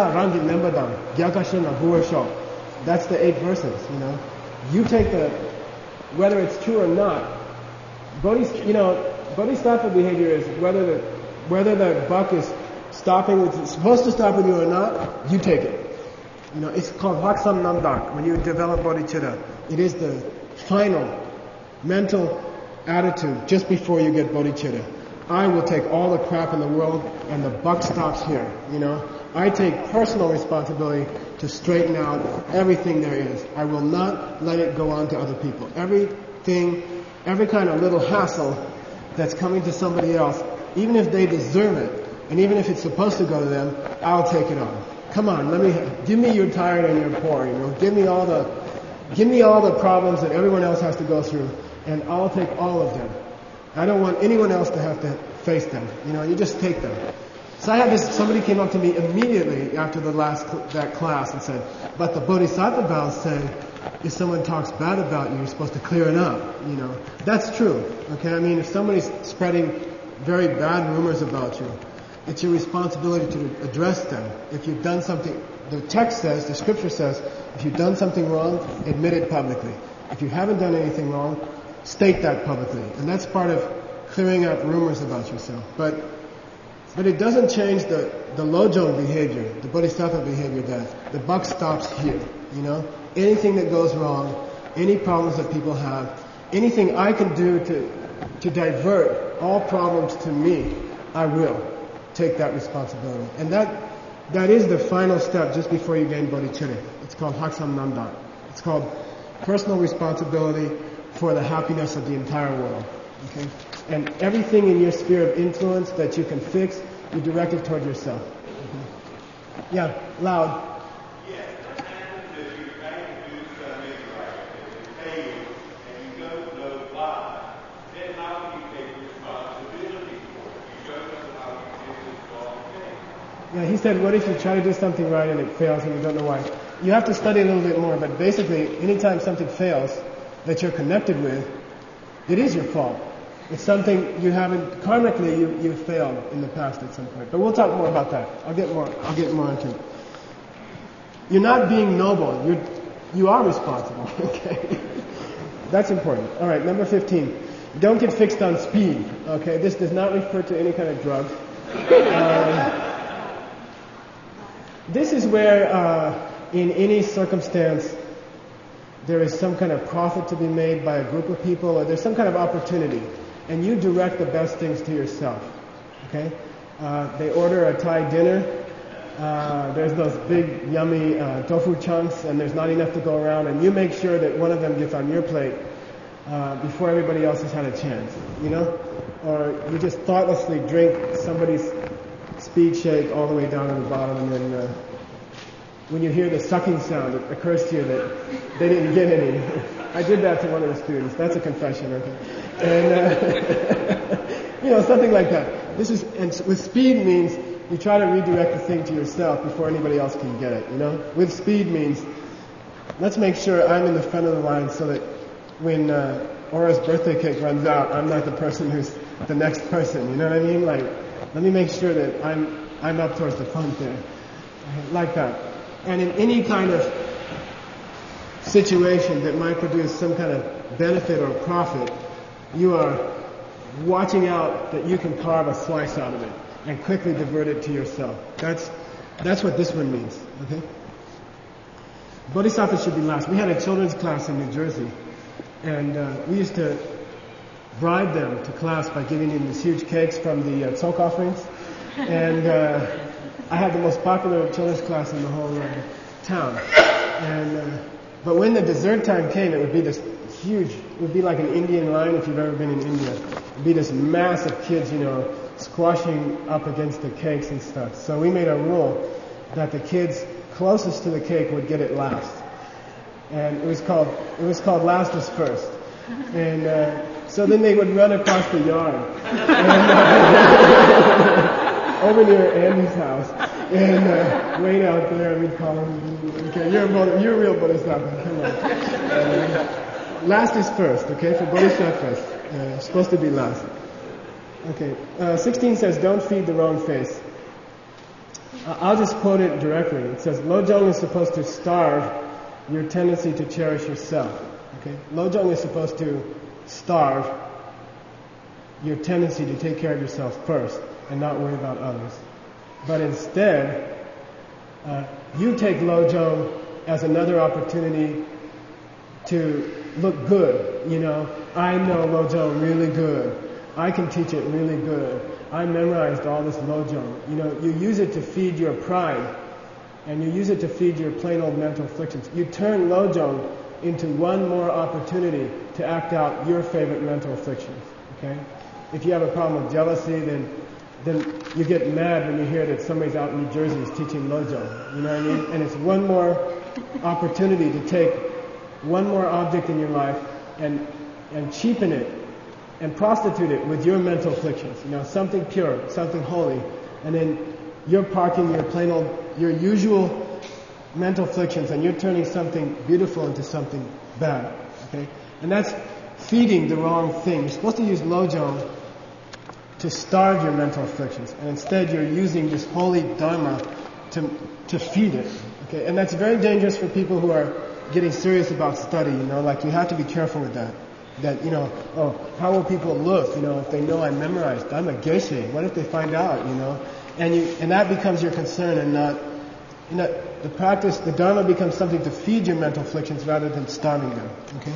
That's the eight verses, you know. You take the, whether it's true or not. Bodhis, you know, bodhisattva behavior is whether the, whether the buck is stopping with, it's supposed to stop with you or not, you take it. You know, it's called Haksam Namdak when you develop bodhicitta. It is the final mental attitude just before you get bodhicitta. I will take all the crap in the world and the buck stops here, you know. I take personal responsibility to straighten out everything there is. I will not let it go on to other people. Everything, every kind of little hassle that's coming to somebody else, even if they deserve it, and even if it's supposed to go to them, I'll take it on. Come on, let me, give me your tired and your poor, you know. Give me all the, give me all the problems that everyone else has to go through, and I'll take all of them. I don't want anyone else to have to face them. You know, you just take them. So I had this, somebody came up to me immediately after the last, that class and said, but the Bodhisattva vows say, if someone talks bad about you, you're supposed to clear it up, you know. That's true, okay? I mean, if somebody's spreading very bad rumors about you, it's your responsibility to address them. If you've done something, the text says, the scripture says, if you've done something wrong, admit it publicly. If you haven't done anything wrong, state that publicly. And that's part of clearing up rumors about yourself. But but it doesn't change the, the Lojong behavior, the Bodhisattva behavior that the buck stops here, you know. Anything that goes wrong, any problems that people have, anything I can do to to divert all problems to me, I will take that responsibility. And that that is the final step just before you gain bodhicitta. It's called Haksam Namdak. It's called personal responsibility for the happiness of the entire world. Okay? And everything in your sphere of influence that you can fix, you direct it toward yourself. Okay? Yeah, loud. Yes, what happens if you're trying to do something right and you fail and you don't know why? Then how do you take responsibility for it? You don't know how you did this wrong thing. Yeah, he said, what if you try to do something right and it fails and you don't know why? You have to study a little bit more, but basically, anytime something fails that you're connected with, it is your fault. It's something you haven't, karmically you, you failed in the past at some point. But we'll talk more about that. I'll get more, I'll get more into it. You're not being noble. You're, you are responsible, okay? That's important. Alright, number fifteen. Don't get fixed on speed, okay? This does not refer to any kind of drug. Um, this is where, uh, in any circumstance, there is some kind of profit to be made by a group of people, or there's some kind of opportunity, and you direct the best things to yourself. Okay? Uh, they order a Thai dinner. Uh, there's those big, yummy uh, tofu chunks, and there's not enough to go around, and you make sure that one of them gets on your plate uh, before everybody else has had a chance. You know? Or you just thoughtlessly drink somebody's speed shake all the way down to the bottom, and then uh, when you hear the sucking sound, it occurs to you that they didn't get any. I did that to one of the students. That's a confession, okay? And, uh, you know, something like that. This is, and with speed means you try to redirect the thing to yourself before anybody else can get it, you know? With speed means, let's make sure I'm in the front of the line so that when uh, Aura's birthday cake runs out, I'm not the person who's the next person, you know what I mean? Like, let me make sure that I'm, I'm up towards the front there. Like that. And in any kind of situation that might produce some kind of benefit or profit, you are watching out that you can carve a slice out of it and quickly divert it to yourself. That's that's what this one means. Okay? Bodhisattva should be last. We had a children's class in New Jersey, and uh, we used to bribe them to class by giving them these huge cakes from the uh, tzok offerings. And uh, I had the most popular children's class in the whole uh, town. And uh, but when the dessert time came, it would be this huge, it would be like an Indian line if you've ever been in India. It would be this mass of kids, you know, squashing up against the cakes and stuff. So we made a rule that the kids closest to the cake would get it last. And it was called, it was called last is first. And uh, so then they would run across the yard. And, uh, over near Andy's house, and uh, wait out there, and we'd call him, okay, you're a, you're a real Bodhisattva, come on. Uh, last is first, okay, for bodhisattvas. Uh, it's supposed to be last. Okay, uh, sixteen says, don't feed the wrong face. Uh, I'll just quote it directly. It says, Lojong is supposed to starve your tendency to cherish yourself. Okay, Lojong is supposed to starve your tendency to take care of yourself first and not worry about others. But instead, uh, you take Lojong as another opportunity to look good. You know, I know Lojong really good. I can teach it really good. I memorized all this Lojong. You know, you use it to feed your pride, and you use it to feed your plain old mental afflictions. You turn Lojong into one more opportunity to act out your favorite mental afflictions. Okay? If you have a problem with jealousy, then then you get mad when you hear that somebody's out in New Jersey is teaching Lojong. You know what I mean? And it's one more opportunity to take one more object in your life and and cheapen it and prostitute it with your mental afflictions. You know, something pure, something holy, and then you're parking your plain old, your usual mental afflictions, and you're turning something beautiful into something bad. Okay, and that's feeding the wrong thing. You're supposed to use Lojong to starve your mental afflictions, and instead you're using this holy Dharma to to feed it. Okay, and that's very dangerous for people who are getting serious about study. You know, like you have to be careful with that. That, you know, oh, how will people look, you know, if they know I memorized? I'm a geshe. What if they find out, you know? And you, and that becomes your concern, and not, you know, the practice, the Dharma becomes something to feed your mental afflictions rather than starving them. Okay?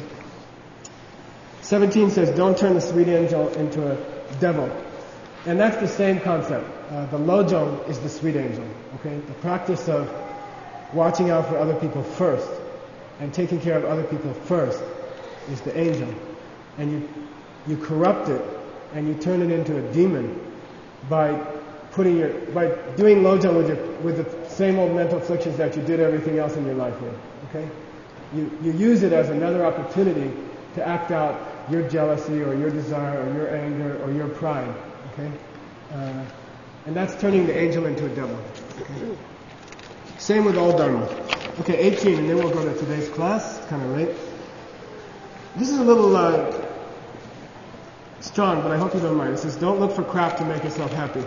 seventeen says, don't turn the sweet angel into a devil. And that's the same concept. Uh, the Lojong is the sweet angel. Okay? The practice of watching out for other people first and taking care of other people first is the angel. And you you corrupt it and you turn it into a demon by putting your by doing Lojong with your with the same old mental afflictions that you did everything else in your life with. Okay? You you use it as another opportunity to act out your jealousy or your desire or your anger or your pride. Okay? Uh, and that's turning the angel into a devil. Okay? Same with all Dharma. Okay, eighteen, and then we'll go to today's class. It's kind of late. This is a little uh, strong, but I hope you don't mind. It says, don't look for crap to make yourself happy.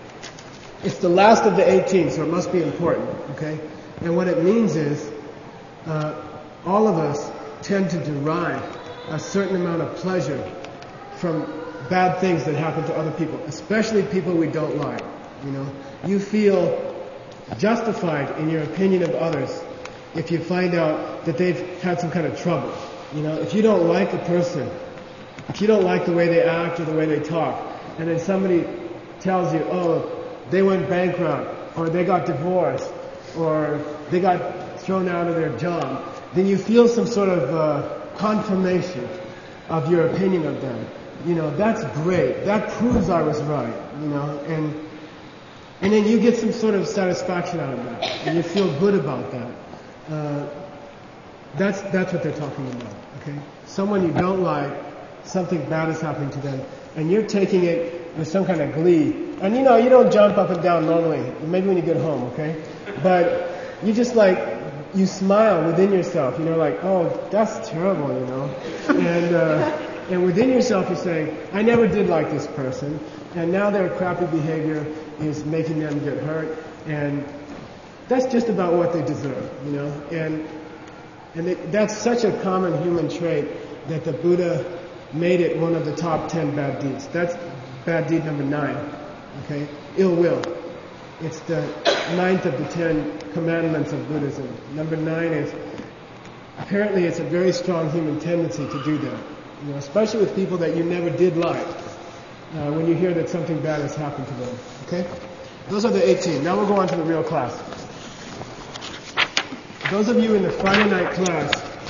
It's the last of the eighteen, so it must be important, okay? And what it means is, uh, all of us tend to derive a certain amount of pleasure from bad things that happen to other people, especially people we don't like, you know? You feel justified in your opinion of others if you find out that they've had some kind of trouble. You know, if you don't like a person, if you don't like the way they act or the way they talk, and then somebody tells you, oh, they went bankrupt, or they got divorced, or they got thrown out of their job, then you feel some sort of uh, confirmation of your opinion of them. You know, that's great. That proves I was right, you know, and and then you get some sort of satisfaction out of that, and you feel good about that. Uh, That's that's what they're talking about, okay? Someone you don't like, something bad is happening to them, and you're taking it with some kind of glee. And you know, you don't jump up and down normally, maybe when you get home, okay? But you just like, you smile within yourself, you know, like, oh, that's terrible, you know? And uh, and within yourself you're saying, I never did like this person, and now their crappy behavior is making them get hurt, and that's just about what they deserve, you know? And And it, that's such a common human trait that the Buddha made it one of the top ten bad deeds. That's bad deed number nine. Okay? Ill will. It's the ninth of the ten commandments of Buddhism. Number nine is, apparently it's a very strong human tendency to do that. You know, especially with people that you never did like. Uh, when you hear that something bad has happened to them. Okay? Those are the eighteen. Now we'll go on to the real class. Those of you in the Friday night class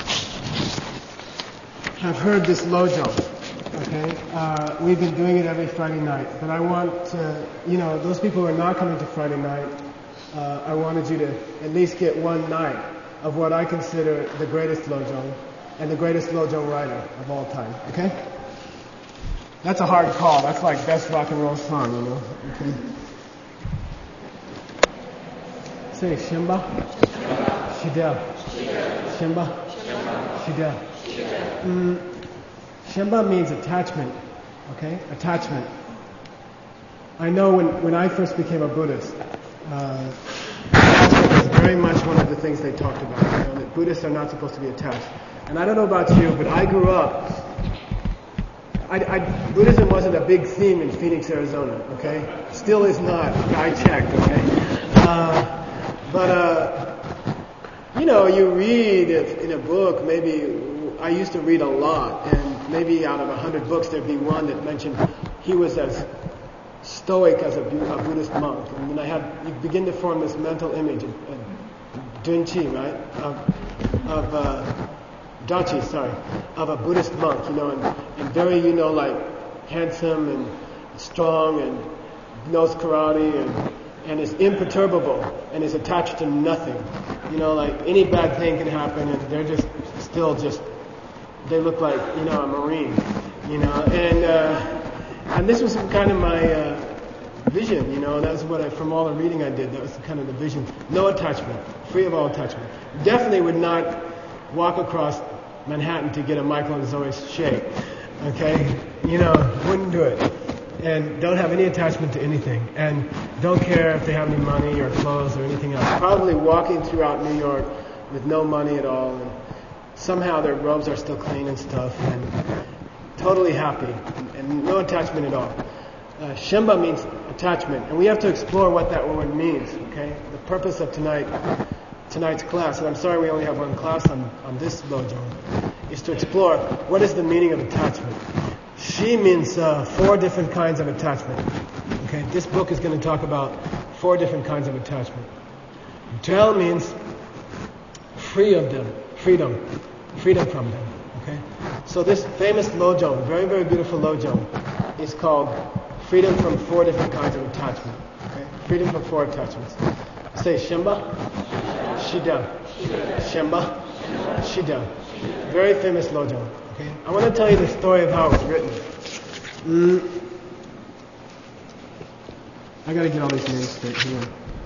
have heard this Lojong, okay? Uh, we've been doing it every Friday night, but I want to, you know, those people who are not coming to Friday night, uh, I wanted you to at least get one night of what I consider the greatest Lojong and the greatest Lojong writer of all time, okay? That's a hard call. That's like best rock and roll song, you know? Okay. Say Shimba. Shidel. Shimba. Shidel. Mm, Shemba means attachment, okay? Attachment. I know when, when I first became a Buddhist, uh, attachment was very much one of the things they talked about, you know, that Buddhists are not supposed to be attached. And I don't know about you, but I grew up, I, I, Buddhism wasn't a big theme in Phoenix, Arizona, okay? Still is not, I checked, okay? Uh, but, uh, you know, you read in a book, maybe, I used to read a lot, and maybe out of a hundred books there'd be one that mentioned he was as stoic as a, a Buddhist monk. And then I had, you begin to form this mental image of, of Dunchi, right? Of, of uh, Dachi, sorry, of a Buddhist monk, you know, and, and very, you know, like handsome and strong and knows karate and, and is imperturbable and is attached to nothing. You know, like any bad thing can happen and they're just still just, they look like, you know, a Marine, you know, and, uh, and this was kind of my, uh, vision, you know, that's what I, from all the reading I did, that was kind of the vision. No attachment, free of all attachment. Definitely would not walk across Manhattan to get a Michael and Zoe shake, okay? You know, wouldn't do it. And don't have any attachment to anything. And don't care if they have any money or clothes or anything else. Probably walking throughout New York with no money at all. And somehow their robes are still clean and stuff. And totally happy. And, and no attachment at all. Uh, Shemba means attachment. And we have to explore what that word means, okay? The purpose of tonight, tonight's class, and I'm sorry we only have one class on, on this dojo, is to explore what is the meaning of attachment. She means uh, four different kinds of attachment. Okay, this book is going to talk about four different kinds of attachment. Tel means free of them, freedom, freedom from them. Okay, so this famous lojong, very very beautiful lojong, is called freedom from four different kinds of attachment. Okay, freedom from four attachments. Say Shemba, Shida, Shemba, Shida. Very famous lojong. Okay, I want to tell you the story of how it was written. Mm. I got to get all these names straight here.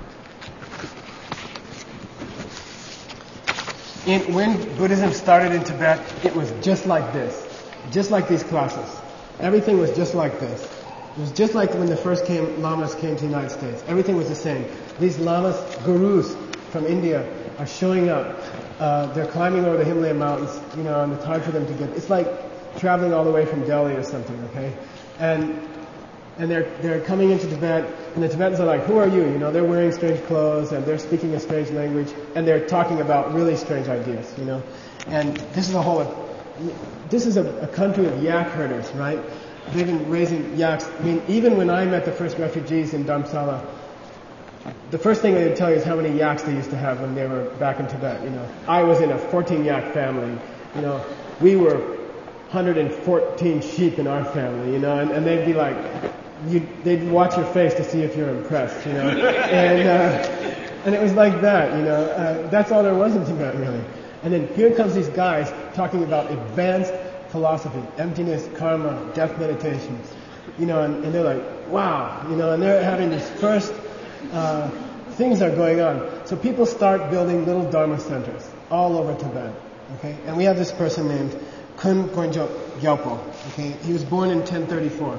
In, when Buddhism started in Tibet, it was just like this, just like these classes. Everything was just like this. It was just like when the first came, lamas came to the United States. Everything was the same. These lamas, gurus from India, are showing up. Uh, they're climbing over the Himalayan mountains, you know, and it's hard for them to get. It's like traveling all the way from Delhi or something, okay? And and they're they're coming into Tibet, and the Tibetans are like, "Who are you?" You know, they're wearing strange clothes and they're speaking a strange language, and they're talking about really strange ideas, you know. And this is a whole. This is a, a country of yak herders, right? They've been raising yaks. I mean, even when I met the first refugees in Dharamsala, the first thing they'd tell you is how many yaks they used to have when they were back in Tibet, you know. I was in a fourteen yak family, you know. We were one hundred fourteen sheep in our family, you know, and, and they'd be like, you, they'd watch your face to see if you're impressed, you know. And, uh, and it was like that, you know. Uh, that's all there was in Tibet, really. And then here comes these guys talking about advanced philosophy, emptiness, karma, death meditation, you know, and, and they're like, wow, you know, and they're having this first Uh, things are going on. So people start building little Dharma centers all over Tibet. Okay, and we have this person named Kun Gonjo Gyalpo. Okay, he was born in ten thirty-four,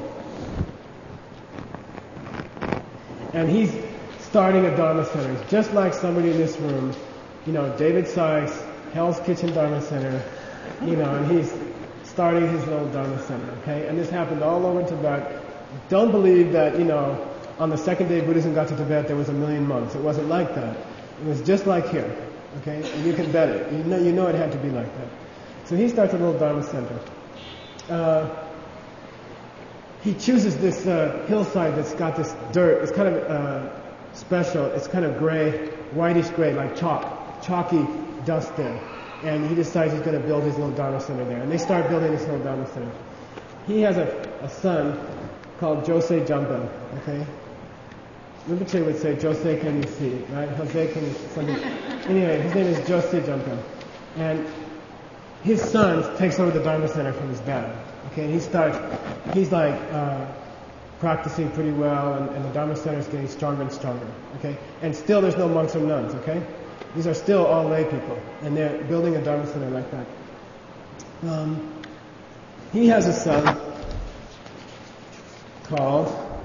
and he's starting a Dharma center, just like somebody in this room. You know, David Sykes, Hell's Kitchen Dharma Center. You know, and he's starting his little Dharma center. Okay, and this happened all over Tibet. Don't believe that, you know, on the second day Buddhism got to Tibet, there was a million monks. It wasn't like that. It was just like here, okay? And you can bet it. You know, you know it had to be like that. So he starts a little Dharma center. Uh, he chooses this uh, hillside that's got this dirt. It's kind of uh, special. It's kind of gray, whitish gray, like chalk, chalky dust there. And he decides he's going to build his little Dharma center there. And they start building this little Dharma center. He has a, a son called Jose Jampa, okay? Rinpoche would say, Jose, can you see? Right? Jose, can you see? Something. Anyway, his name is Jose Jampa. And his son takes over the Dharma center from his dad. Okay, and he starts, he's like uh, practicing pretty well, and, and the Dharma center is getting stronger and stronger. Okay? And still there's no monks or nuns, okay? These are still all lay people, and they're building a Dharma center like that. Um, he has a son called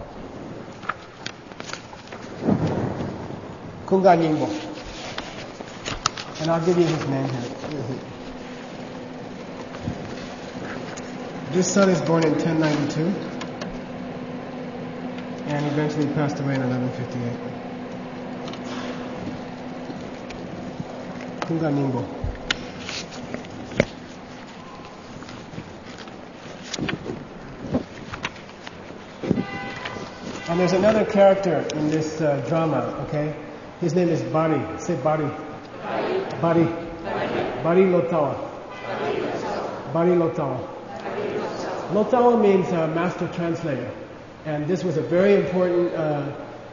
Kunga Nyingbo. And I'll give you his name here. This son is born in ten ninety-two and eventually passed away in eleven fifty-eight. Kunga Nyingbo. And there's another character in this uh, drama, okay? His name is Bari. Say Bari. Bari. Bari Lotawa. Bari Lotawa. Lotawa means uh, master translator. And this was a very important, uh,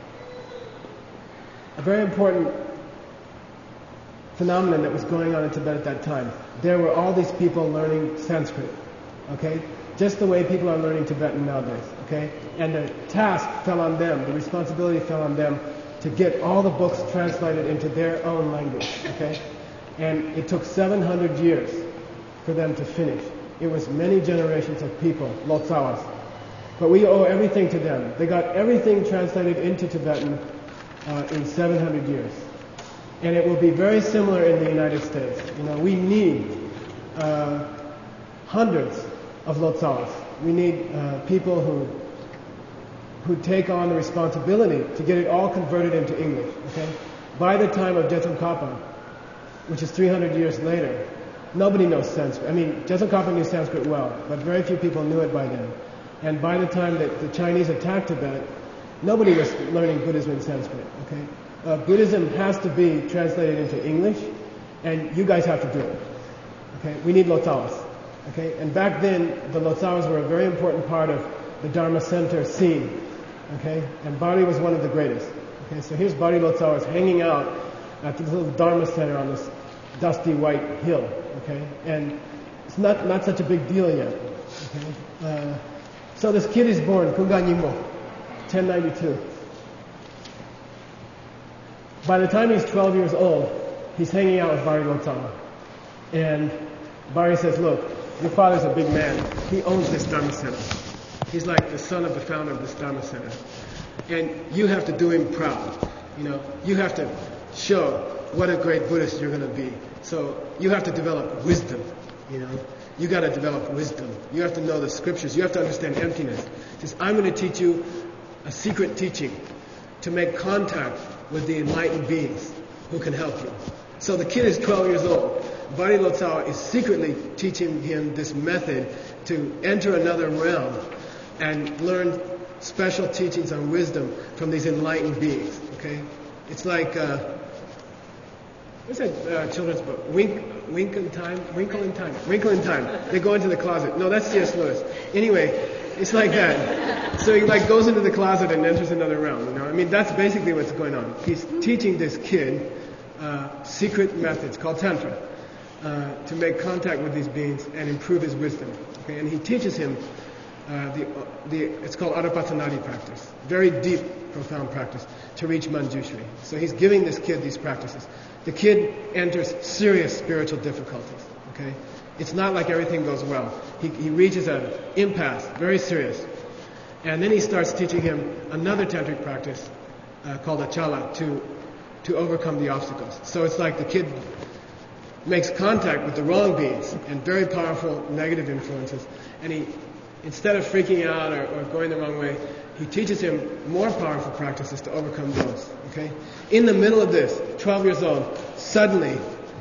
a very important phenomenon that was going on in Tibet at that time. There were all these people learning Sanskrit, okay? Just the way people are learning Tibetan nowadays, okay? And the task fell on them, the responsibility fell on them to get all the books translated into their own language, okay? And it took seven hundred years for them to finish. It was many generations of people, Lotsawas. But we owe everything to them. They got everything translated into Tibetan uh, in seven hundred years. And it will be very similar in the United States. You know, we need uh, hundreds of Lotsawas. We need uh, people who who take on the responsibility to get it all converted into English. Okay? By the time of Jetsun Kapa, which is three hundred years later, nobody knows Sanskrit. I mean, Jetsun Kapa knew Sanskrit well, but very few people knew it by then. And by the time that the Chinese attacked Tibet, nobody was learning Buddhism in Sanskrit. Okay? Uh, Buddhism has to be translated into English, and you guys have to do it. Okay? We need Lotsawas. Okay? And back then, the Lotsawas were a very important part of the Dharma Center scene. Okay? And Bari was one of the greatest. Okay? So here's Bari Lotsawas hanging out at this little Dharma Center on this dusty white hill. Okay? And it's not, not such a big deal yet. Okay? Uh, so this kid is born, Kunga Nyingbo, ten ninety-two. By the time he's twelve years old, he's hanging out with Bari Lotsawa. And Bari says, look, your father's a big man. He owns this Dharma Center. He's like the son of the founder of this Dharma Center. And you have to do him proud. You know, you have to show what a great Buddhist you're going to be. So you have to develop wisdom, you know. You got to develop wisdom. You have to know the scriptures. You have to understand emptiness. He says, I'm going to teach you a secret teaching to make contact with the enlightened beings who can help you. So the kid is twelve years old. Bari Lotsawa is secretly teaching him this method to enter another realm and learn special teachings on wisdom from these enlightened beings. Okay, it's like uh, what's that uh, children's book? Wink, Wink in Time, Wrinkle in Time, Wrinkle in Time. They go into the closet. No, that's C S Lewis. Anyway, it's like that. So he like goes into the closet and enters another realm. You know, I mean that's basically what's going on. He's teaching this kid uh, secret methods called Tantra. Uh, to make contact with these beings and improve his wisdom. Okay? And he teaches him uh, the, uh, the, it's called Anapatanati practice. Very deep, profound practice to reach Manjushri. So he's giving this kid these practices. The kid enters serious spiritual difficulties. Okay? It's not like everything goes well. He, he reaches an impasse, very serious. And then he starts teaching him another tantric practice uh, called Achala to, to overcome the obstacles. So it's like the kid makes contact with the wrong beings and very powerful negative influences. And he, instead of freaking out or, or going the wrong way, he teaches him more powerful practices to overcome those. Okay? In the middle of this, twelve years old, suddenly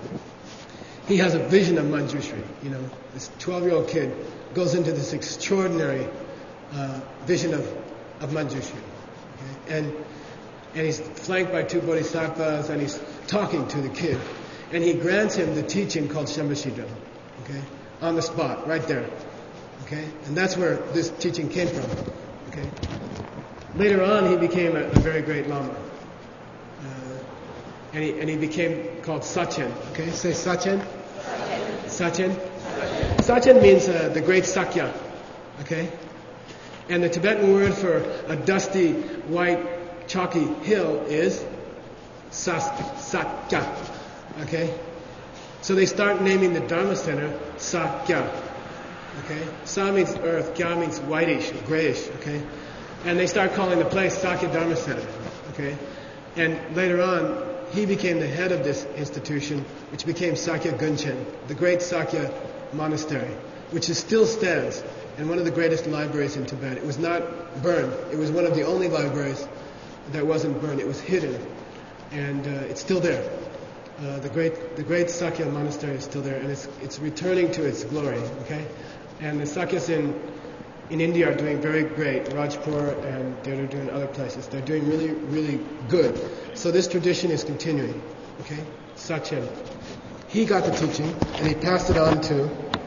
he has a vision of Manjushri. You know, this twelve-year-old kid goes into this extraordinary uh, vision of, of Manjushri. Okay? And, and he's flanked by two bodhisattvas and he's talking to the kid. And he grants him the teaching called Shambhashidra, okay, on the spot, right there, okay, and that's where this teaching came from, okay. Later on, he became a, a very great lama, uh, and he and he became called Sachen, okay. Say Sachen. Sachen. Sachen means uh, the great Sakya, okay, and the Tibetan word for a dusty white chalky hill is Sas Satya. Okay? So they start naming the Dharma Center Sakya. Okay? Sa means earth, Kya means whitish, grayish. Okay? And they start calling the place Sakya Dharma Center. Okay? And later on, he became the head of this institution, which became Sakya Gunchen, the great Sakya monastery, which is, still stands, and one of the greatest libraries in Tibet. It was not burned. It was one of the only libraries that wasn't burned. It was hidden, and uh, it's still there. Uh, the great, the great Sakya monastery is still there, and it's it's returning to its glory. Okay, and the Sakyas in in India are doing very great. Rajpur and they're doing other places. They're doing really, really good. So this tradition is continuing. Okay, Sachen. He got the teaching, and he passed it on to.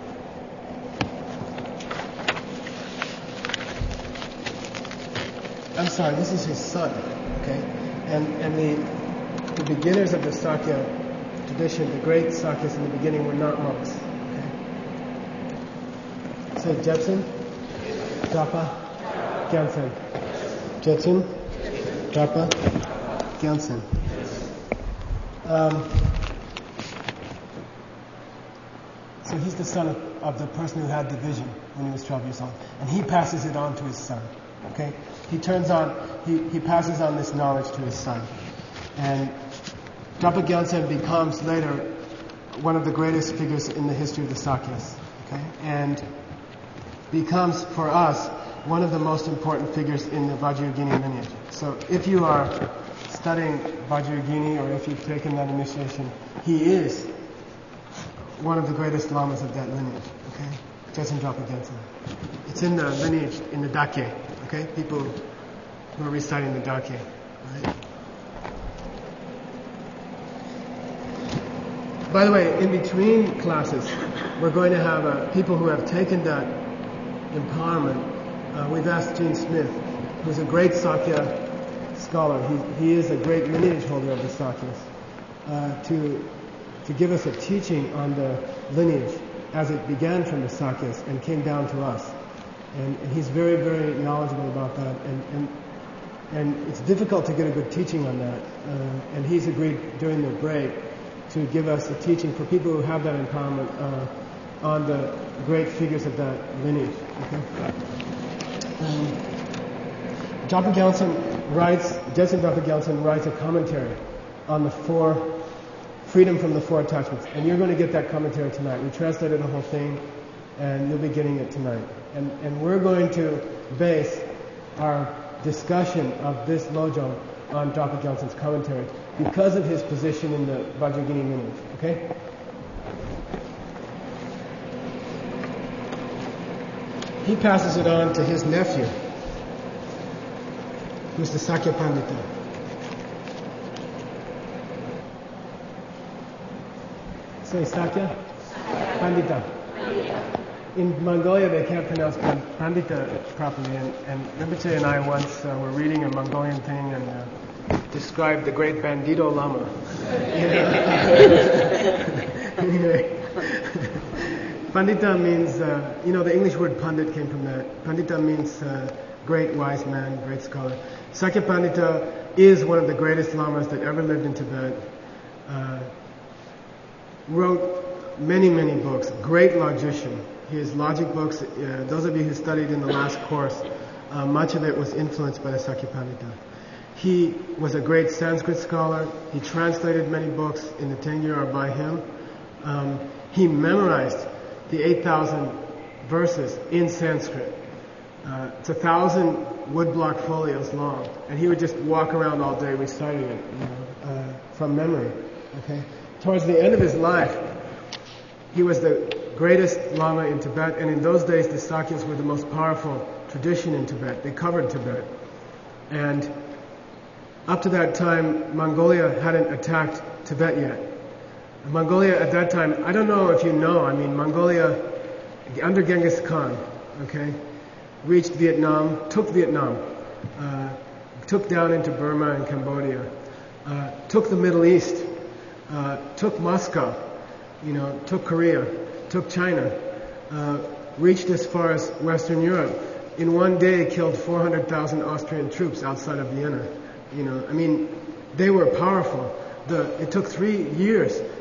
I'm sorry, this is his son. Okay, and and the the beginners of the Sakya tradition, the great Sakyas in the beginning, were not monks. Okay. Say Jetsun, Drapa, Gyaltsen. Jetsun, Drapa, Gyaltsen. Um, so he's the son of, of the person who had the vision when he was twelve years old, and he passes it on to his son. Okay, he turns on, he, he passes on this knowledge to his son, and Drapa Gyaltsen becomes later one of the greatest figures in the history of the Sakyas. Okay, and becomes for us one of the most important figures in the Vajrayogini lineage. So if you are studying Vajrayogini, or if you've taken that initiation, he is one of the greatest lamas of that lineage. Okay, Jetsun Drapa Gyaltsen. It's in the lineage, in the Dake. Okay, people who are reciting the Dake. Right? By the way, in between classes, we're going to have uh, people who have taken that empowerment. Uh, we've asked Gene Smith, who's a great Sakya scholar. He, he is a great lineage holder of the Sakyas, uh, to to give us a teaching on the lineage as it began from the Sakyas and came down to us. And, and he's very, very knowledgeable about that. And, and and it's difficult to get a good teaching on that. Uh, and he's agreed during the break to give us a teaching for people who have that empowerment uh, on the great figures of that lineage. Okay. Um, Drapa Gyaltsen writes, Jetsun Drapa Gyaltsen writes a commentary on the four, freedom from the four attachments. And you're going to get that commentary tonight. We translated the whole thing, and you'll be getting it tonight. And, and we're going to base our discussion of this Lojong on Drapa Gyaltsen's commentary because of his position in the Vajrayogini lineage. Okay? He passes it on to his nephew, who's the Sakya Pandita. Say Sakya? Pandita. In Mongolia, they can't pronounce Pandita properly, and, and Rinpoche and I once uh, were reading a Mongolian thing and uh, described the great Bandito Lama. Anyway, Pandita means, uh, you know, the English word Pandit came from that. Pandita means uh, great wise man, great scholar. Sakya Pandita is one of the greatest lamas that ever lived in Tibet. Uh, wrote many, many books. Great logician. His logic books, uh, those of you who studied in the last course, uh, much of it was influenced by the Sakya Pandita. He was a great Sanskrit scholar. He translated many books in the Tengyur are by him. Um, he memorized the eight thousand verses in Sanskrit. Uh, it's a thousand woodblock folios long, and he would just walk around all day reciting it, you know, uh, from memory. Okay. Towards the end of his life, he was the greatest Lama in Tibet, and in those days the Sakyas were the most powerful tradition in Tibet. They covered Tibet. And up to that time, Mongolia hadn't attacked Tibet yet. Mongolia at that time, I don't know if you know, I mean, Mongolia, under Genghis Khan, okay, reached Vietnam, took Vietnam, uh, took down into Burma and Cambodia, uh, took the Middle East, uh, took Moscow, you know, took Korea, took China, uh, reached as far as Western Europe. In one day, killed four hundred thousand Austrian troops outside of Vienna. You know, I mean, they were powerful. The, it took three years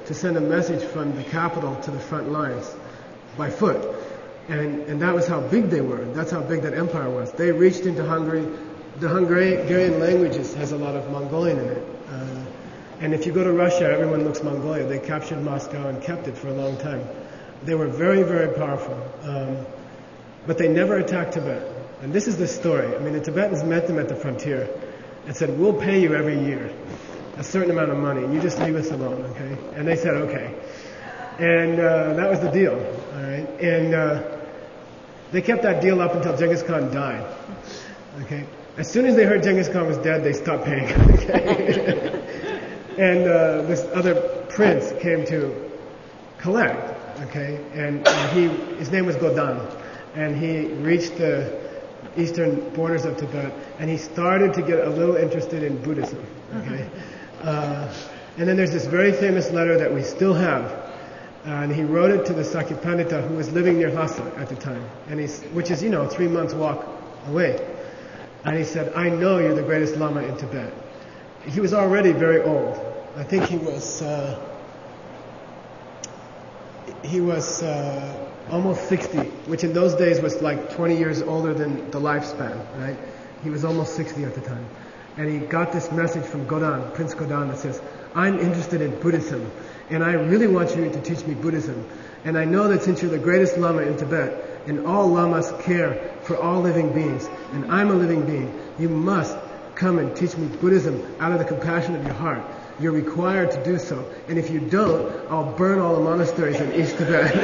to send a message from the capital to the front lines by foot. And, and that was how big they were. That's how big that empire was. They reached into Hungary. The Hungarian languages has a lot of Mongolian in it. Uh, and if you go to Russia, everyone looks Mongolia. They captured Moscow and kept it for a long time. They were very, very powerful. Um, but they never attacked Tibet. And this is the story. I mean, the Tibetans met them at the frontier and said, we'll pay you every year a certain amount of money. You just leave us alone, okay? And they said, okay. And uh, that was the deal, all right? And uh, they kept that deal up until Genghis Khan died, okay? As soon as they heard Genghis Khan was dead, they stopped paying, okay? And uh, this other prince came to collect, okay? And uh, he, his name was Godan. And he reached the eastern borders of Tibet, and he started to get a little interested in Buddhism, okay? Uh, and then there's this very famous letter that we still have, and he wrote it to the Sakyapandita, who was living near Lhasa at the time, and he's, which is, you know, three months walk away. And he said, I know you're the greatest Lama in Tibet. He was already very old. I think he was, uh, he was uh, almost sixty, which in those days was like twenty years older than the lifespan, right? He was almost sixty at the time. And he got this message from Godan, Prince Godan, that says, I'm interested in Buddhism, and I really want you to teach me Buddhism. And I know that since you're the greatest Lama in Tibet, and all Lamas care for all living beings, and I'm a living being, you must come and teach me Buddhism out of the compassion of your heart. You're required to do so. And if you don't, I'll burn all the monasteries in East Tibet.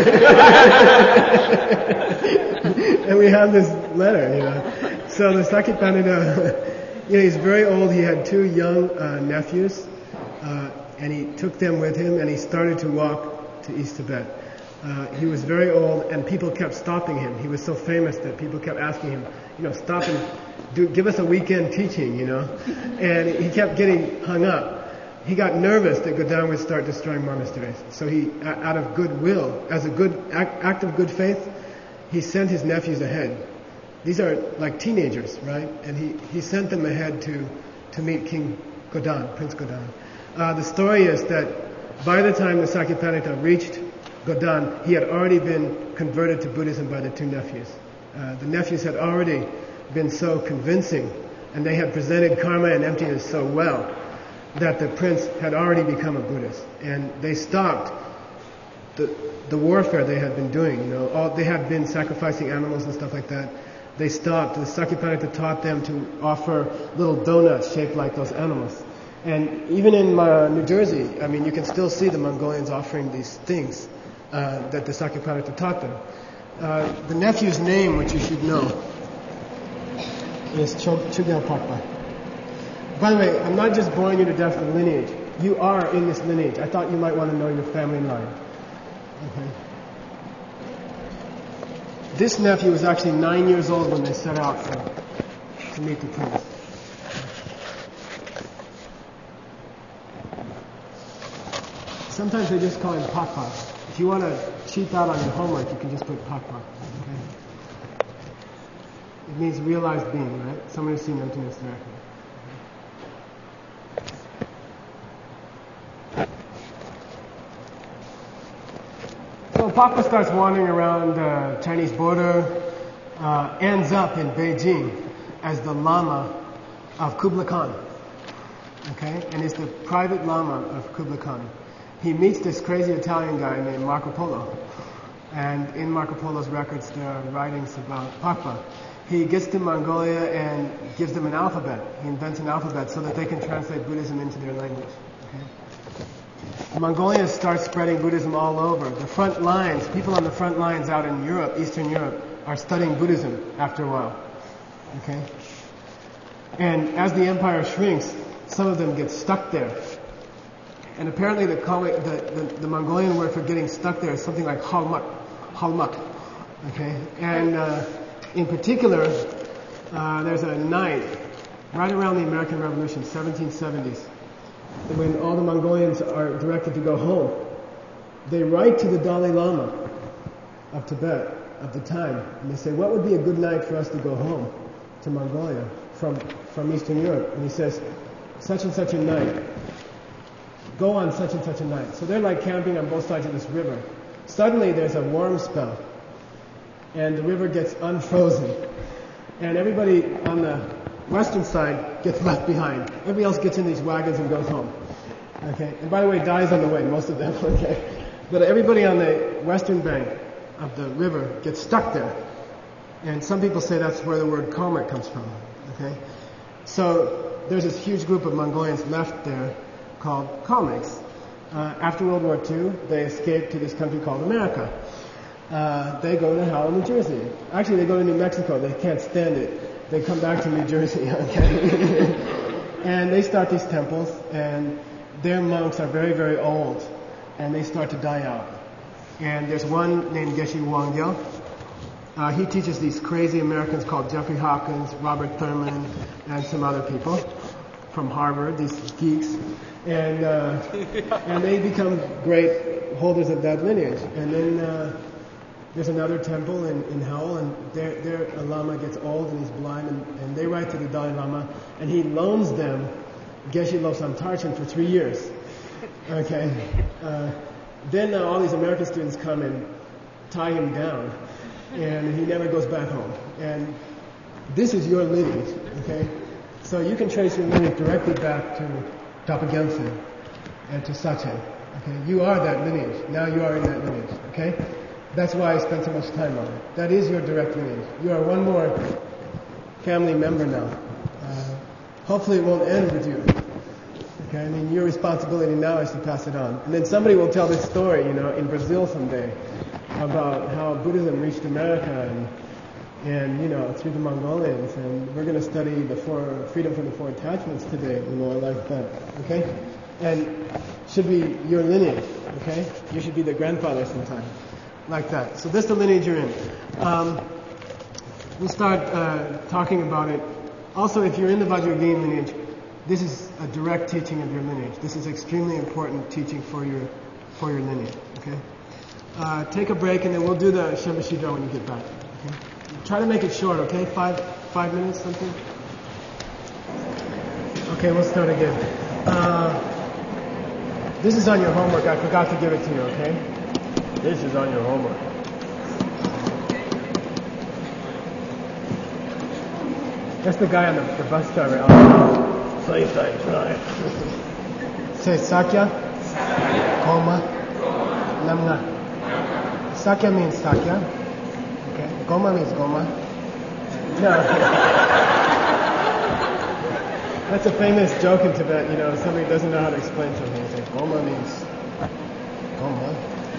And we have this letter, you know. So the Sakyapandita, you know, he's very old. He had two young uh, nephews, uh, and he took them with him, and he started to walk to East Tibet. Uh, he was very old, and people kept stopping him. He was so famous that people kept asking him, you know, stop and do, give us a weekend teaching, you know. And he kept getting hung up. He got nervous that Godan would start destroying monasteries. So he, out of goodwill, as a good act, act of good faith, he sent his nephews ahead. These are like teenagers, right? And he, he sent them ahead to, to meet King Godan, Prince Godan. Uh, the story is that by the time the Sakyapandita reached Godan, he had already been converted to Buddhism by the two nephews. Uh, the nephews had already been so convincing, and they had presented karma and emptiness so well, that the prince had already become a Buddhist. And they stopped the the warfare they had been doing. You know, all, they had been sacrificing animals and stuff like that. They stopped. The Sakyapandita taught them to offer little donuts shaped like those animals. And even in uh, New Jersey, I mean, you can still see the Mongolians offering these things uh, that the Sakyapandita taught them. Uh, the nephew's name, which you should know, is Chogyal Pakpa. By the way, I'm not just boring you to death with lineage. You are in this lineage. I thought you might want to know your family line. Okay. This nephew was actually nine years old when they set out for, to meet the prince. Sometimes they just call him Pakpa. If you want to cheat out on your homework, you can just put Pakpa. Okay. It means realized being, right? Someone who's seen emptiness directly. So Pakpa starts wandering around the Chinese border, uh, ends up in Beijing as the Lama of Kublai Khan. Okay? And is the private Lama of Kublai Khan. He meets this crazy Italian guy named Marco Polo. And in Marco Polo's records there are writings about Pakpa. He gets to Mongolia and gives them an alphabet. He invents an alphabet so that they can translate Buddhism into their language. Okay? The Mongolians start spreading Buddhism all over. The front lines, people on the front lines out in Europe, Eastern Europe, are studying Buddhism after a while. Okay? And as the empire shrinks, some of them get stuck there. And apparently the, the, the, the Mongolian word for getting stuck there is something like halmak. Halmak. Okay? And uh, in particular, uh, there's a night right around the American Revolution, seventeen seventies, when all the Mongolians are directed to go home. They write to the Dalai Lama of Tibet of the time, and they say, what would be a good night for us to go home to Mongolia from, from Eastern Europe? And he says, such and such a night. go on such and such a night. So they're like camping on both sides of this river. Suddenly there's a warm spell, and the river gets unfrozen, and everybody on the western side gets left behind. Everybody else gets in these wagons and goes home. Okay, and by the way, dies on the way, most of them. Okay, but everybody on the western bank of the river gets stuck there, and some people say that's where the word Kalmyk comes from. Okay, so there's this huge group of Mongolians left there called Kalmyks. Uh, after World War Two, they escaped to this country called America. Uh, they go to Howell, New Jersey. Actually, they go to New Mexico. They can't stand it. They come back to New Jersey, okay? And they start these temples, and their monks are very, very old, and they start to die out. And there's one named Geshe Wangyal. Uh, he teaches these crazy Americans called Jeffrey Hawkins, Robert Thurman, and some other people from Harvard, these geeks. And uh, and they become great holders of that lineage. And then uh, there's another temple in, in Howell, and their, their a Lama gets old and he's blind, and, and they write to the Dalai Lama, and he loans them Geshe Losam Tarchen for three years. Okay. Uh, then uh, all these American students come and tie him down, and he never goes back home. And this is your lineage, okay? So you can trace your lineage directly back to Dapa Gyaltsen and to Sachen. Okay, you are that lineage. Now you are in that lineage. Okay, that's why I spent so much time on it. That is your direct lineage. You are one more family member now. Uh, hopefully, it won't end with you. Okay, I mean, your responsibility now is to pass it on. And then somebody will tell this story, you know, in Brazil someday about how Buddhism reached America and. And, you know, through the Mongolians, and we're going to study the four, freedom from the four attachments today, you know, like that, okay? And should be your lineage, okay? You should be the grandfather sometime, like that. So this is the lineage you're in. Um, we'll start uh, talking about it. Also, if you're in the Vajrayana lineage, this is a direct teaching of your lineage. This is extremely important teaching for your for your lineage, okay? Uh, take a break, and then we'll do the Shambhashido when you get back, okay? Try to make it short, okay? Five, five minutes, something. Okay, we'll start again. Uh, this is on your homework. I forgot to give it to you, okay? This is on your homework. That's the guy on the, the bus driver. Oh, play tight, right? Say Sakya, Koma, Namna. Sakya means Sakya. Goma means Goma. No. That's a famous joke in Tibet, you know, somebody doesn't know how to explain something. It's like, Goma means Goma.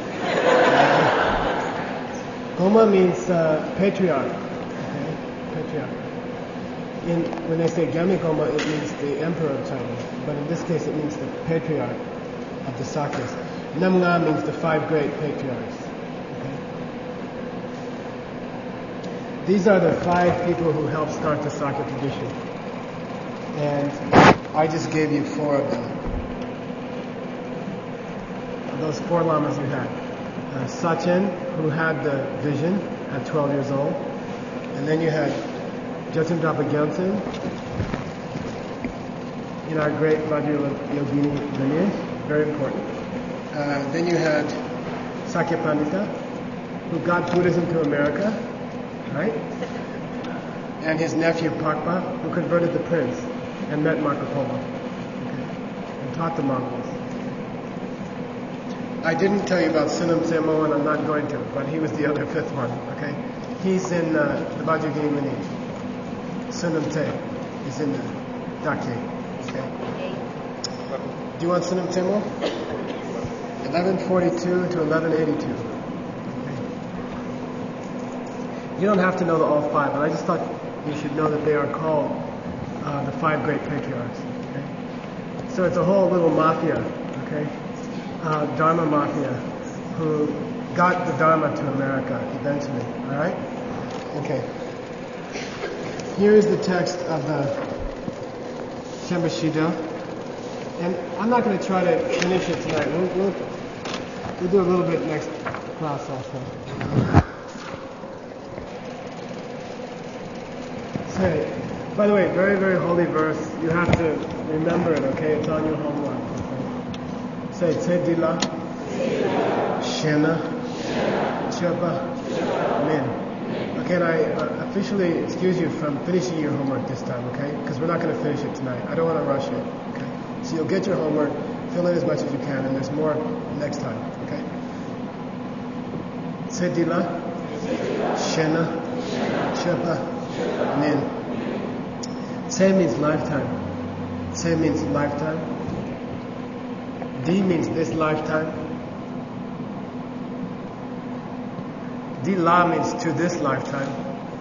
Uh, Goma means uh, patriarch. Okay? Patriarch. In, when they say Gami Goma, it means the emperor of China. But in this case, it means the patriarch of the Sakyas. Namnga means the five great patriarchs. These are the five people who helped start the Sakya tradition. And I just gave you four of them. Those four lamas you had. Uh, Sachen, who had the vision at twelve years old. And then you had Jetsun Dapa Gyaltsen in our great Vajrayogini lineage. Very important. Uh, then you had Sakya Pandita, who got Buddhism to America. Right? And his nephew Pakpa, who converted the prince and met Marco Polo. Okay. And taught the Mongols. I didn't tell you about Sunam Tsemo, and I'm not going to, but he was the other fifth one. Okay? He's in uh, the Vajrayogini lineage. Sunam Tse is in the Dake. Okay? Do you want Sunam Tsemo? eleven forty-two to eleven eighty-two. You don't have to know the all five, but I just thought you should know that they are called uh, the five great patriarchs. Okay? So it's a whole little mafia, okay, uh, Dharma mafia, who got the Dharma to America eventually. All right? Okay. Here is the text of the Shambhashido, and I'm not going to try to finish it tonight. We'll, we'll, we'll do a little bit next class also. Say, by the way, very, very holy verse. You have to remember it, okay? It's on your homework. Okay? Say Tsedila, Shena, Chapa, Min. Okay, and I uh, officially excuse you from finishing your homework this time, okay? Because we're not going to finish it tonight. I don't want to rush it, okay? So you'll get your homework, fill in as much as you can, and there's more next time, okay? Tsedila, Shena, Chapa, Min. Tse means lifetime. Tse means lifetime. Di means this lifetime. Di la means to this lifetime.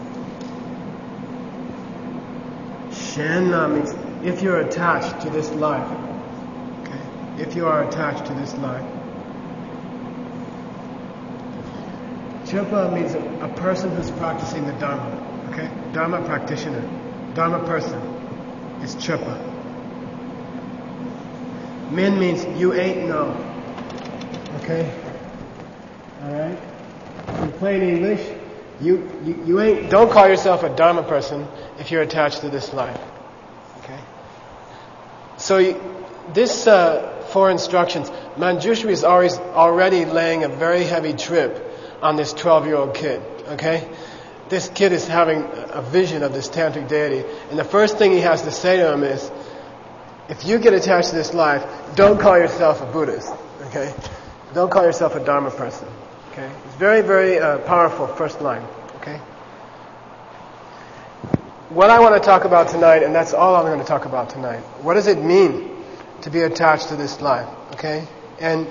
Shena means if you're attached to this life. Okay? If you are attached to this life. Chöpa means a, a person who's practicing the Dharma. Okay? Dharma practitioner. Dharma person is Chöpa. Min means you ain't no. Okay? Alright? In plain English, you, you, you ain't, don't call yourself a Dharma person if you're attached to this life. Okay? So you, this uh, four instructions, Manjushri is always already laying a very heavy trip on this twelve-year-old kid. Okay? This kid is having a vision of this tantric deity, and the first thing he has to say to him is, if you get attached to this life, don't call yourself a Buddhist. Okay? Don't call yourself a Dharma person. Okay? It's very, very uh, powerful first line. Okay? What I want to talk about tonight, and that's all I'm going to talk about tonight. What does it mean to be attached to this life? Okay? And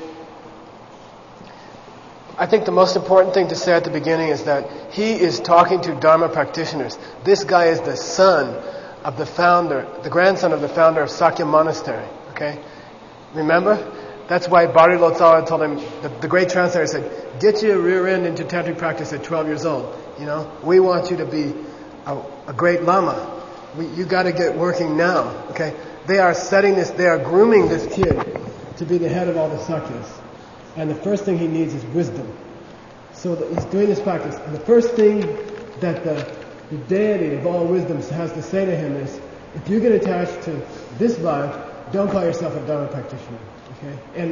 I think the most important thing to say at the beginning is that he is talking to Dharma practitioners. This guy is the son of the founder, the grandson of the founder of Sakya Monastery. Okay? Remember? That's why Bhari Lotsawa told him, the, the great translator said, get your rear end into tantric practice at twelve years old. You know? We want you to be a, a great lama. We, you got to get working now. Okay? They are setting this, they are grooming this kid to be the head of all the Sakyas. And the first thing he needs is wisdom. So the, he's doing this practice. And the first thing that the The deity of all wisdoms has to say to him is, if you get attached to this life, don't call yourself a Dharma practitioner. Okay? And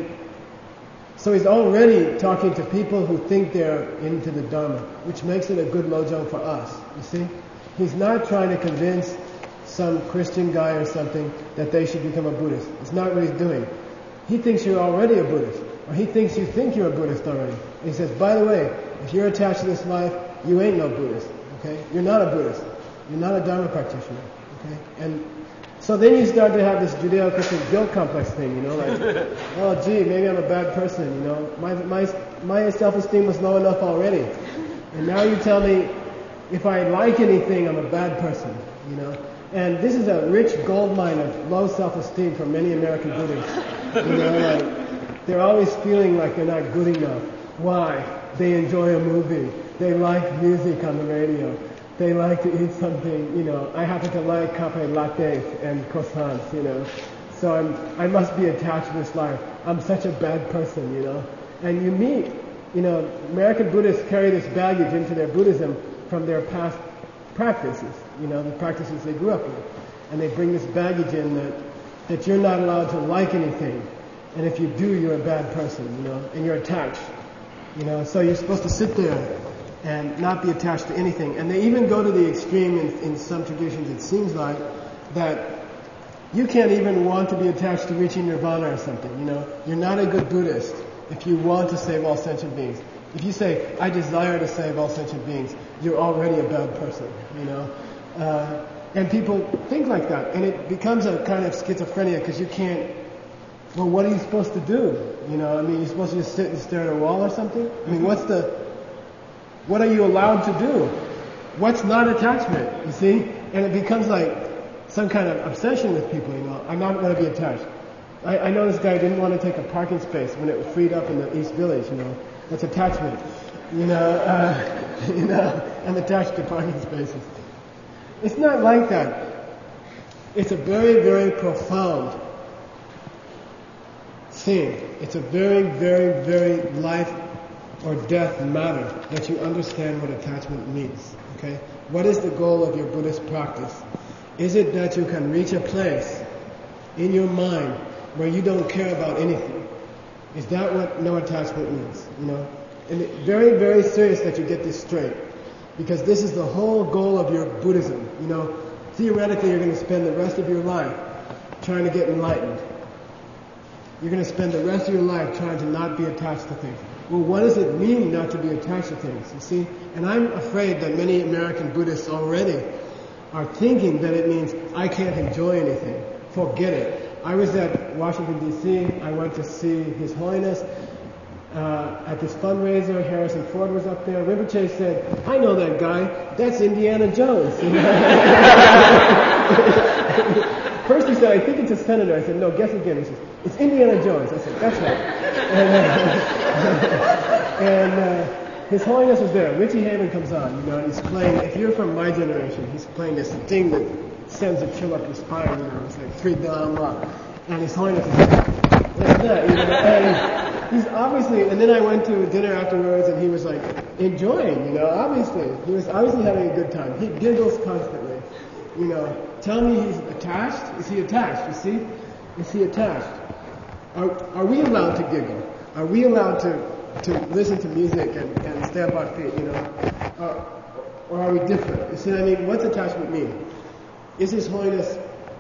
so he's already talking to people who think they're into the Dharma, which makes it a good lojong for us. You see? He's not trying to convince some Christian guy or something that they should become a Buddhist. It's not what he's doing. He thinks you're already a Buddhist. Or he thinks you think you're a Buddhist already. And he says, by the way, if you're attached to this life, you ain't no Buddhist. Okay? You're not a Buddhist. You're not a Dharma practitioner. Okay? And so then you start to have this Judeo-Christian guilt complex thing, you know, like, oh gee, maybe I'm a bad person, you know. My my my self-esteem was low enough already. And now you tell me if I like anything, I'm a bad person, you know. And this is a rich gold mine of low self-esteem for many American Buddhists. You know, like they're always feeling like they're not good enough. Why? They enjoy a movie. They like music on the radio. They like to eat something, you know. I happen to like cafe lattes and croissants, you know. So I'm, I must be attached to this life. I'm such a bad person, you know. And you meet, you know, American Buddhists carry this baggage into their Buddhism from their past practices, you know, the practices they grew up with. And they bring this baggage in that, that you're not allowed to like anything. And if you do, you're a bad person, you know, and you're attached. You know, so you're supposed to sit there and not be attached to anything. And they even go to the extreme in, in some traditions, it seems like, that you can't even want to be attached to reaching nirvana or something, you know. You're not a good Buddhist if you want to save all sentient beings. If you say, I desire to save all sentient beings, you're already a bad person, you know. Uh, and people think like that. And it becomes a kind of schizophrenia because you can't, well, what are you supposed to do? You know, I mean, you're supposed to just sit and stare at a wall or something? I mean, what's the, what are you allowed to do? What's not attachment, you see? And it becomes like some kind of obsession with people, you know. I'm not going to be attached. I, I know this guy didn't want to take a parking space when it was freed up in the East Village, you know. That's attachment. You know, uh, you know, I'm attached to parking spaces. It's not like that. It's a very, very profound thing. It's a very, very, very life or death matter that you understand what attachment means. Okay? What is the goal of your Buddhist practice? Is it that you can reach a place in your mind where you don't care about anything? Is that what no attachment means? You know, and it's very, very serious that you get this straight, because this is the whole goal of your Buddhism. You know, theoretically, you're going to spend the rest of your life trying to get enlightened. You're going to spend the rest of your life trying to not be attached to things. Well, what does it mean not to be attached to things? You see, and I'm afraid that many American Buddhists already are thinking that it means I can't enjoy anything. Forget it. I was at Washington, D C I went to see His Holiness uh, at this fundraiser. Harrison Ford was up there. Rinpoche said, I know that guy. That's Indiana Jones. First he said, I think it's a senator. I said, no, guess again. He says, it's Indiana Jones. I said, that's right. And, uh, and uh, His Holiness was there. Richie Haven comes on, you know, and he's playing, if you're from my generation, he's playing this thing that sends a chill up your spine, you know, it's like three Dhamma. And His Holiness is like, like that, you know, and he's obviously, and then I went to dinner afterwards and he was like enjoying, you know, obviously. He was obviously having a good time. He giggles constantly, you know. Tell me he's attached? Is he attached, you see? Is he attached? Are, are we allowed to giggle? Are we allowed to, to listen to music and, and stamp our feet, you know? Uh, or are we different? You see what I mean? What's attachment mean? Is His Holiness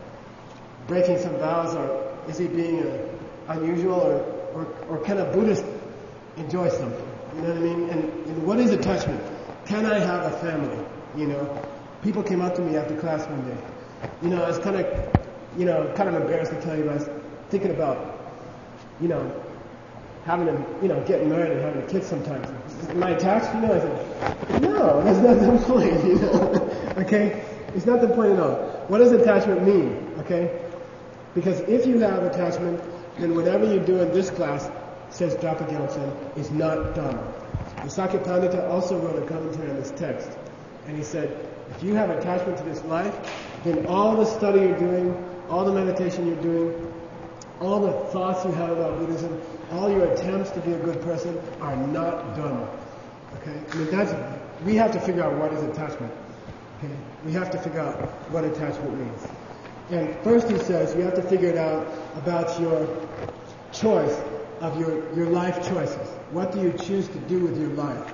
breaking some vows, or is he being uh, unusual, or, or, or can a Buddhist enjoy something? You know what I mean? And, and what is attachment? Can I have a family? You know, people came up to me after class one day. You know, I was kind of, you know, kind of embarrassed to tell you, but I was thinking about, you know, having a, you know, getting married and having kids sometimes. Am I attached? You know, I said, no, that's not the point, you know, okay? It's not the point at all. What does attachment mean, okay? Because if you have attachment, then whatever you do in this class, says Drapa Gyaltsen, is not done. And Sakya Pandita also wrote a commentary on this text. And he said, if you have attachment to this life, then all the study you're doing, all the meditation you're doing, all the thoughts you have about Buddhism, all your attempts to be a good person are not done. Okay? I mean, that's, we have to figure out what is attachment. Okay? We have to figure out what attachment means. And first he says you have to figure it out about your choice of your, your life choices. What do you choose to do with your life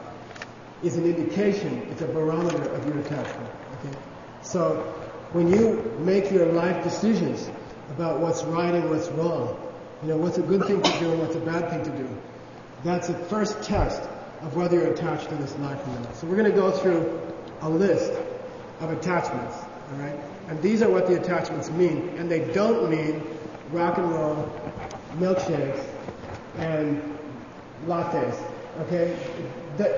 is an indication, it's a barometer of your attachment. Okay? So when you make your life decisions about what's right and what's wrong, you know, what's a good thing to do and what's a bad thing to do, that's the first test of whether you're attached to this life or not. So we're going to go through a list of attachments, all right? And these are what the attachments mean, and they don't mean rock and roll, milkshakes, and lattes, okay? That,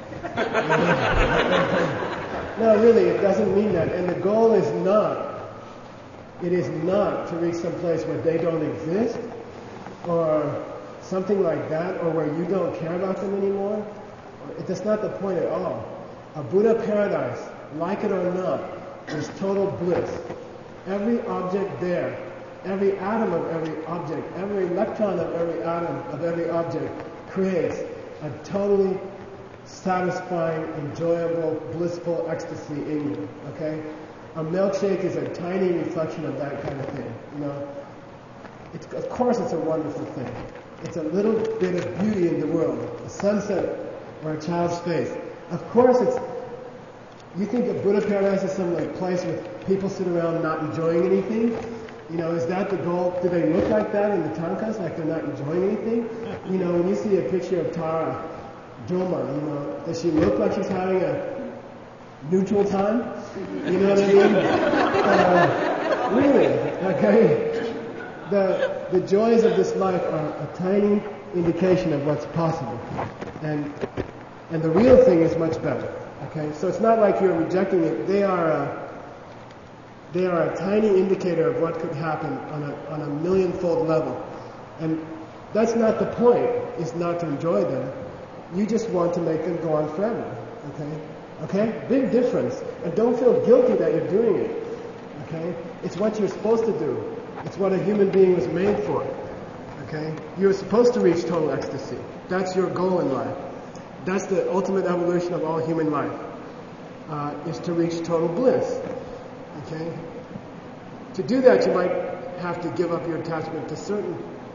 no, really, it doesn't mean that. And the goal is not, it is not to reach some place where they don't exist, or something like that, or where you don't care about them anymore. That's not the point at all. A Buddha paradise, like it or not, is total bliss. Every object there, every atom of every object, every electron of every atom of every object creates a totally satisfying, enjoyable, blissful ecstasy in you. Okay? A milkshake is a tiny reflection of that kind of thing. You know, it's, of course, it's a wonderful thing. It's a little bit of beauty in the world, a sunset or a child's face. Of course, it's. You think a Buddha paradise is some like place where people sit around not enjoying anything? You know, is that the goal? Do they look like that in the tankas, like they're not enjoying anything? You know, when you see a picture of Tara Doma, you know, does she look like she's having a neutral time? You know what I mean? Uh, really? Okay. The the joys of this life are a tiny indication of what's possible, and and the real thing is much better. Okay, so it's not like you're rejecting it. They are a, they are a tiny indicator of what could happen on a on a millionfold level, and that's not the point. Is not to enjoy them. You just want to make them go on forever. Okay, okay, big difference. And don't feel guilty that you're doing it. Okay, it's what you're supposed to do. It's what a human being was made for. Okay, you're supposed to reach total ecstasy. That's your goal in life. That's the ultimate evolution of all human life, uh, is to reach total bliss. Okay? To do that, you might have to give up your attachment to certain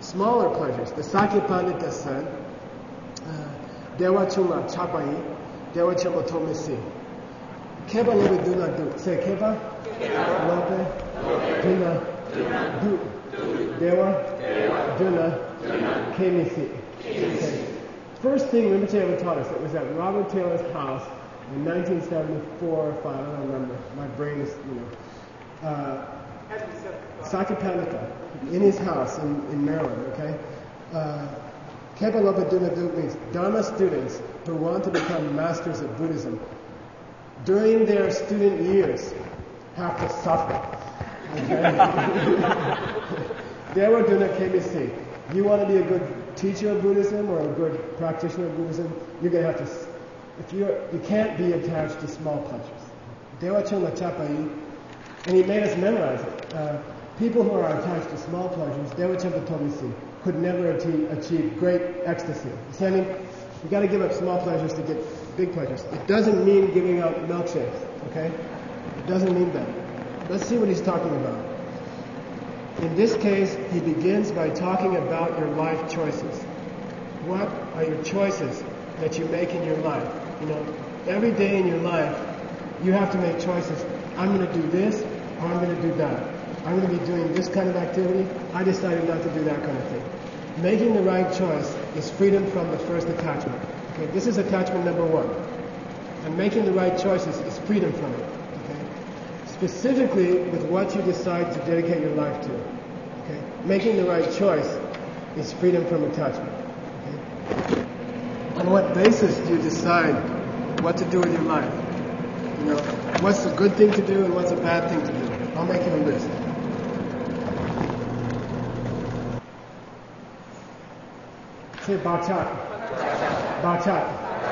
smaller pleasures. The Sakya Pandita said, Dewa Chuma Chapai, Dewa Chuma Tomisi. Keba Lobe Duna Du. Say Keba? Lobe Duna Du. Dewa Duna Kemisi. Okay. First thing Rinpoche ever taught us, it was at Robert Taylor's house in nineteen seventy-four or five, I don't remember. My brain is, you know. Uh, Sakya Pandita, in his house in, in Maryland, okay? Uh, Kepa Lopa Duna Du means Dharma students who want to become masters of Buddhism during their student years have to suffer. Okay? Dewa Duna Kemisi. You want to be a good teacher of Buddhism or a good practitioner of Buddhism, you're going to have to, if you're, you can't be attached to small pleasures. Dewa Chunga Chapai, and he made us memorize it. Uh, people who are attached to small pleasures, Dewa Chunga Tomisi, could never achieve, achieve great ecstasy. So I mean, you got to give up small pleasures to get big pleasures. It doesn't mean giving out milkshakes, okay? It doesn't mean that. Let's see what he's talking about. In this case, he begins by talking about your life choices. What are your choices that you make in your life? You know, every day in your life, you have to make choices. I'm going to do this, or I'm going to do that. I'm going to be doing this kind of activity. I decided not to do that kind of thing. Making the right choice is freedom from the first attachment. Okay, this is attachment number one. And making the right choices is freedom from it. Specifically with what you decide to dedicate your life to. Okay? Making the right choice is freedom from attachment. Okay? On what basis do you decide what to do with your life? You know, what's a good thing to do and what's a bad thing to do? I'll make you a list. Say Bachat. Bachat.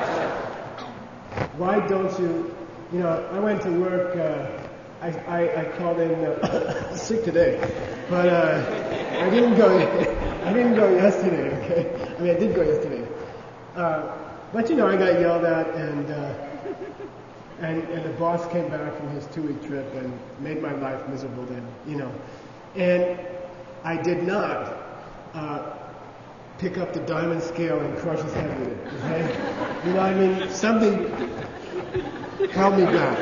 Why don't you, you know, I went to work, uh, I, I, I called in uh, sick today, but uh, I didn't go. I didn't go yesterday. Okay, I mean I did go yesterday, uh, but you know I got yelled at, and uh, and and the boss came back from his two-week trip and made my life miserable. Then you know, and I did not uh, pick up the diamond scale and crush his head with it. Okay, you know I mean something held me back.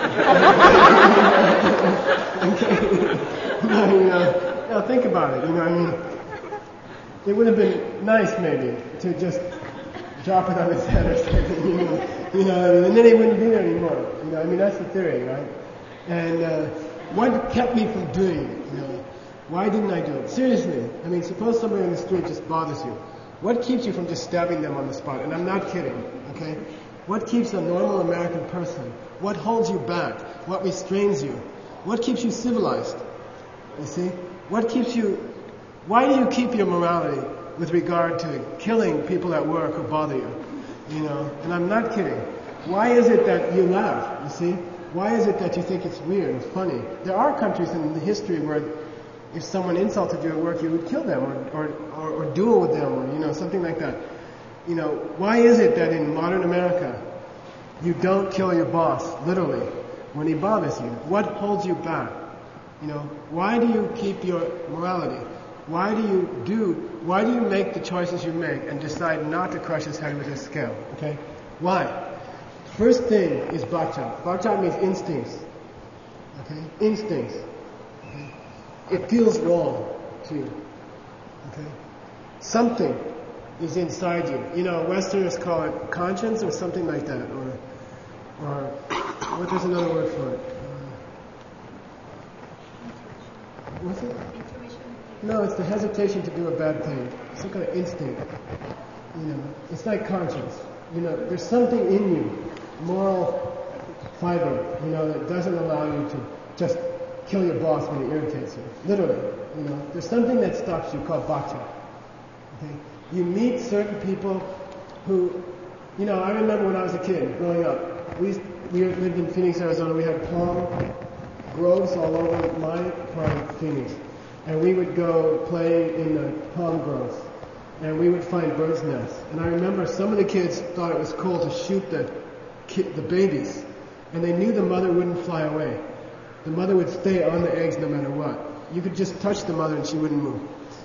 Okay. You know, you know, now think about it. You know, I mean, it would have been nice maybe to just drop it on his head or something. You know, you know, and then he wouldn't be there anymore. You know, I mean that's the theory, right? And uh, what kept me from doing it? You know, why didn't I do it? Seriously, I mean, suppose somebody on the street just bothers you. What keeps you from just stabbing them on the spot? And I'm not kidding. Okay. What keeps a normal American person? What holds you back? What restrains you? What keeps you civilized? You see? What keeps you... Why do you keep your morality with regard to killing people at work who bother you? You know? And I'm not kidding. Why is it that you laugh? You see? Why is it that you think it's weird and funny? There are countries in the history where if someone insulted you at work, you would kill them or, or, or, or duel with them or, you know, something like that. You know, why is it that in modern America you don't kill your boss, literally, when he bothers you? What holds you back? You know, why do you keep your morality? Why do you do, why do you make the choices you make and decide not to crush his head with a scale? Okay? Why? First thing is bhakcha. Bhakcha means instincts. Okay? Instincts. Okay? It feels wrong to you. Okay? Something is inside you. You know, Westerners call it conscience or something like that, or, or what? There's another word for it. Uh, what's it? Intuition. No, it's the hesitation to do a bad thing. Some kind of instinct. You know, it's like conscience. You know, there's something in you, moral fiber. You know, that doesn't allow you to just kill your boss when he irritates you. Literally, you know, there's something that stops you called bhakcha. Okay. You meet certain people who, you know, I remember when I was a kid, growing up, we, we lived in Phoenix, Arizona, we had palm groves all over my part of Phoenix. And we would go play in the palm groves. And we would find birds' nests. And I remember some of the kids thought it was cool to shoot the ki- the babies. And they knew the mother wouldn't fly away. The mother would stay on the eggs no matter what. You could just touch the mother and she wouldn't move.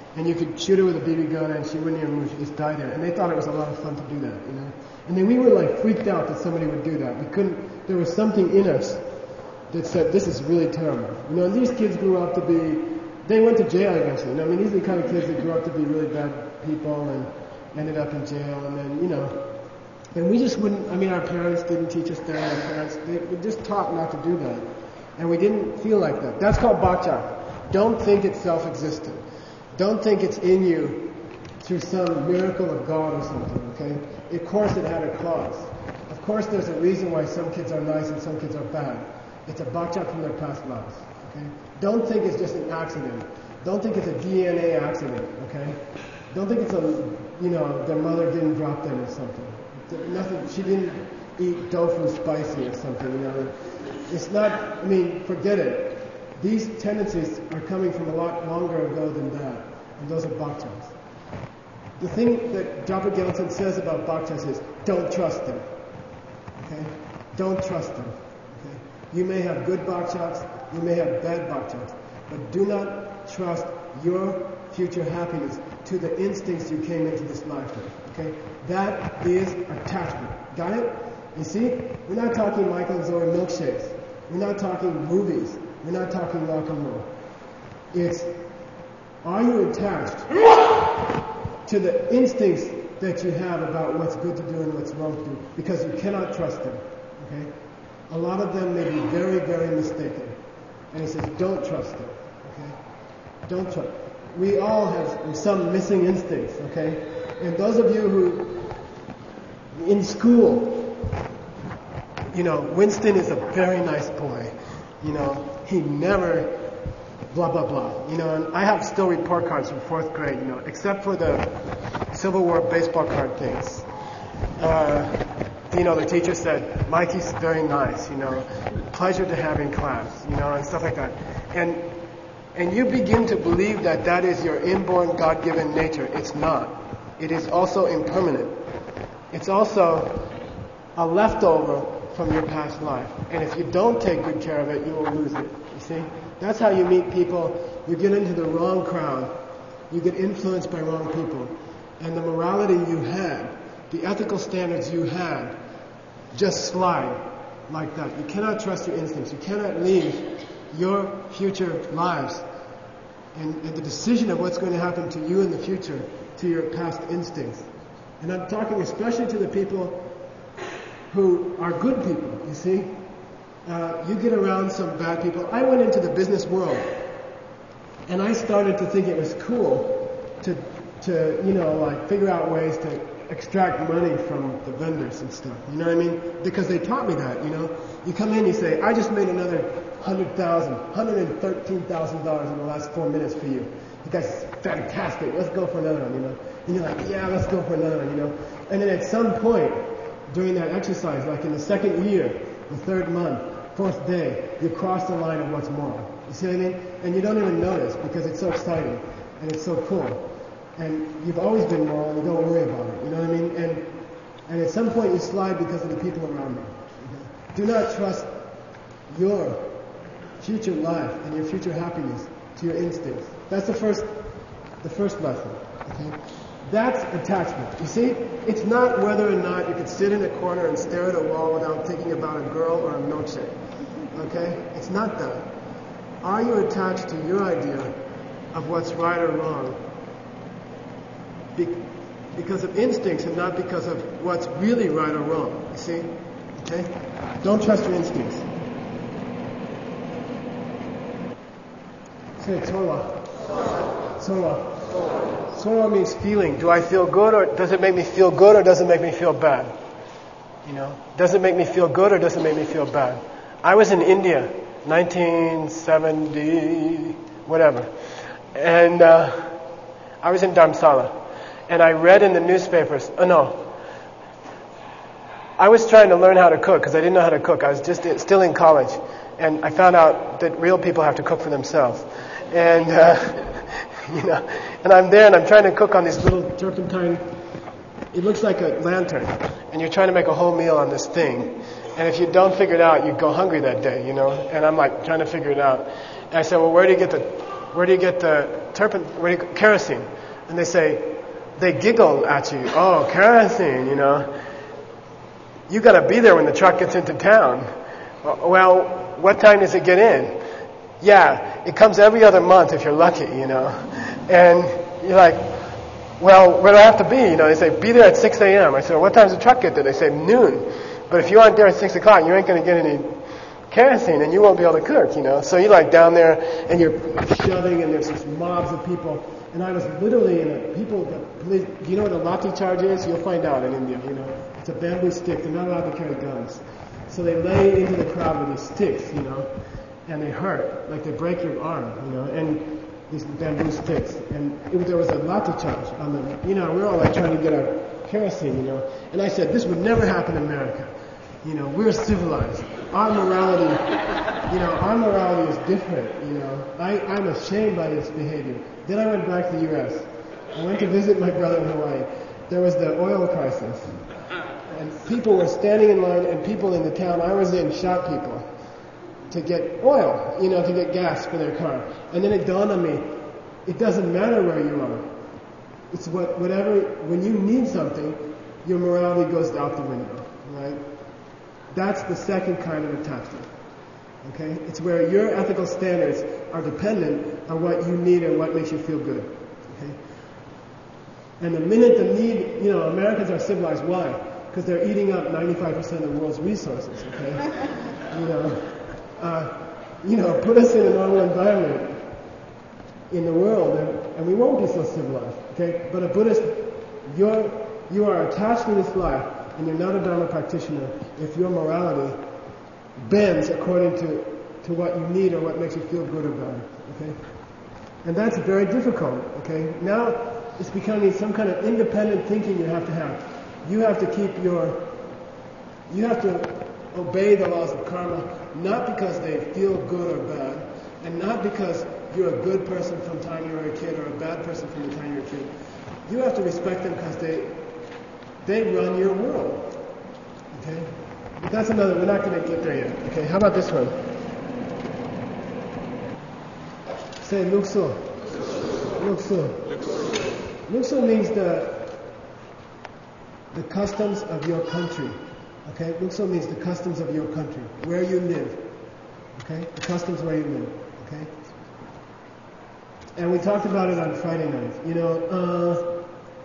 And you could shoot her with a B B gun and she wouldn't even move, she just died there. And they thought it was a lot of fun to do that, you know. And then we were like freaked out that somebody would do that. We couldn't, there was something in us that said, this is really terrible. You know, and these kids grew up to be, they went to jail eventually. You know, I mean, these are the kind of kids that grew up to be really bad people and ended up in jail. And then, you know, and we just wouldn't, I mean, our parents didn't teach us that. Our parents, they we just taught not to do that. And we didn't feel like that. That's called bhakti. Don't think it's self-existent. Don't think it's in you through some miracle of God or something, okay? Of course it had a cause. Of course there's a reason why some kids are nice and some kids are bad. It's a bhakti from their past lives, okay? Don't think it's just an accident. Don't think it's a D N A accident, okay? Don't think it's a, you know, their mother didn't drop them or something. Nothing, she didn't eat tofu spicy or something, you know. It's not, I mean, forget it. These tendencies are coming from a lot longer ago than that, and those are bhaktas. The thing that Japa Gelton says about bhaktas is, don't trust them. Okay? Don't trust them. Okay? You may have good bhaktas, you may have bad bhaktas, but do not trust your future happiness to the instincts you came into this life with. Okay? That is attachment. Got it? You see? We're not talking Michael and Zoe milkshakes. We're not talking movies. We're not talking rock and roll. It's, are you attached to the instincts that you have about what's good to do and what's wrong to do? Because you cannot trust them. Okay? A lot of them may be very, very mistaken. And he says, don't trust them. Okay? Don't trust. We all have some missing instincts. Okay? And those of you who, in school, you know, Winston is a very nice boy. You know, he never blah, blah, blah. You know, and I have still report cards from fourth grade, you know, except for the Civil War baseball card things. Uh, you know, the teacher said, Mikey's very nice, you know, pleasure to have in class, you know, and stuff like that. And and you begin to believe that that is your inborn God-given nature. It's not. It is also impermanent. It's also a leftover from your past life. And if you don't take good care of it, you will lose it. You see? That's how you meet people. You get into the wrong crowd. You get influenced by wrong people. And the morality you had, the ethical standards you had, just slide like that. You cannot trust your instincts. You cannot leave your future lives and, and the decision of what's going to happen to you in the future to your past instincts. And I'm talking especially to the people who are good people, you see. Uh, you get around some bad people. I went into the business world, and I started to think it was cool to, to you know, like figure out ways to extract money from the vendors and stuff. You know what I mean? Because they taught me that, you know. You come in, you say, I just made another one hundred thousand dollars, one hundred thirteen thousand dollars in the last four minutes for you. You guys fantastic. Let's go for another one, you know. And you're like, yeah, let's go for another one, you know. And then at some point, during that exercise, like in the second year, the third month, fourth day, you cross the line of what's moral. You see what I mean? And you don't even notice because it's so exciting and it's so cool. And you've always been moral and you don't worry about it. You know what I mean? And and at some point you slide because of the people around you. Do not trust your future life and your future happiness to your instincts. That's the first the first lesson. Okay? That's attachment. You see, it's not whether or not you could sit in a corner and stare at a wall without thinking about a girl or a milkshake. Okay? It's not that. Are you attached to your idea of what's right or wrong Be- because of instincts and not because of what's really right or wrong? You see? Okay? Don't trust your instincts. Say Torah. Torah. Sorrow means feeling. Do I feel good, or does it make me feel good, or does it make me feel bad? You know, does it make me feel good, or does it make me feel bad? I was in India, nineteen seventy, whatever, and uh, I was in Dharamsala, and I read in the newspapers. Oh no, I was trying to learn how to cook because I didn't know how to cook. I was just still in college, and I found out that real people have to cook for themselves, and. Uh, You know, and I'm there and I'm trying to cook on this little turpentine. It looks like a lantern, and you're trying to make a whole meal on this thing. And if you don't figure it out, you go hungry that day, you know. And I'm like trying to figure it out. And I said, well, where do you get the, where do you get the turpent, where do you, kerosene? And they say, they giggle at you. Oh, kerosene, you know. You got to be there when the truck gets into town. Well, what time does it get in? Yeah, it comes every other month if you're lucky, you know. And you're like, well, where do I have to be? You know, they say, be there at six a.m. I said, well, what time does the truck get there? They say, noon. But if you aren't there at six o'clock, you ain't going to get any kerosene and you won't be able to cook, you know. So you're like down there and you're shoving and there's just mobs of people. And I was literally in a, people, police, do you know what a lathi charge is? You'll find out in India, you know. It's a bamboo stick. They're not allowed to carry guns. So they lay into the crowd with these sticks, you know, and they hurt, like they break your arm, you know, and these bamboo sticks. And it, there was a lathi charge on them. You know, we're all like trying to get our kerosene, you know. And I said, this would never happen in America. You know, we're civilized. Our morality, you know, our morality is different, you know. I, I'm ashamed by this behavior. Then I went back to the U S I went to visit my brother in Hawaii. There was the oil crisis. And people were standing in line, and people in the town I was in shot people to get oil, you know, to get gas for their car. And then it dawned on me, it doesn't matter where you are. It's what, whatever, when you need something, your morality goes out the window, right? That's the second kind of attachment, okay? It's where your ethical standards are dependent on what you need and what makes you feel good, okay? And the minute the need, you know, Americans are civilized, why? Because they're eating up ninety-five percent of the world's resources, okay? you know, uh, you know, put us in a normal environment in the world, and, and we won't be so civilized, okay? But a Buddhist, you're, you are attached to this life, and you're not a Dharma practitioner if your morality bends according to, to what you need or what makes you feel good or bad, okay? And that's very difficult, okay? Now it's becoming some kind of independent thinking you have to have. You have to keep your, you have to obey the laws of karma, not because they feel good or bad, and not because you're a good person from the time you were a kid or a bad person from the time you were a kid. You have to respect them because they, they run your world, okay? But that's another, we're not going to get there yet, okay? How about this one? Say lukso. Lukso. Lukso means the the customs of your country. Okay? Lukso means the customs of your country, where you live. Okay? The customs where you live. Okay? And we talked about it on Friday night. You know, uh,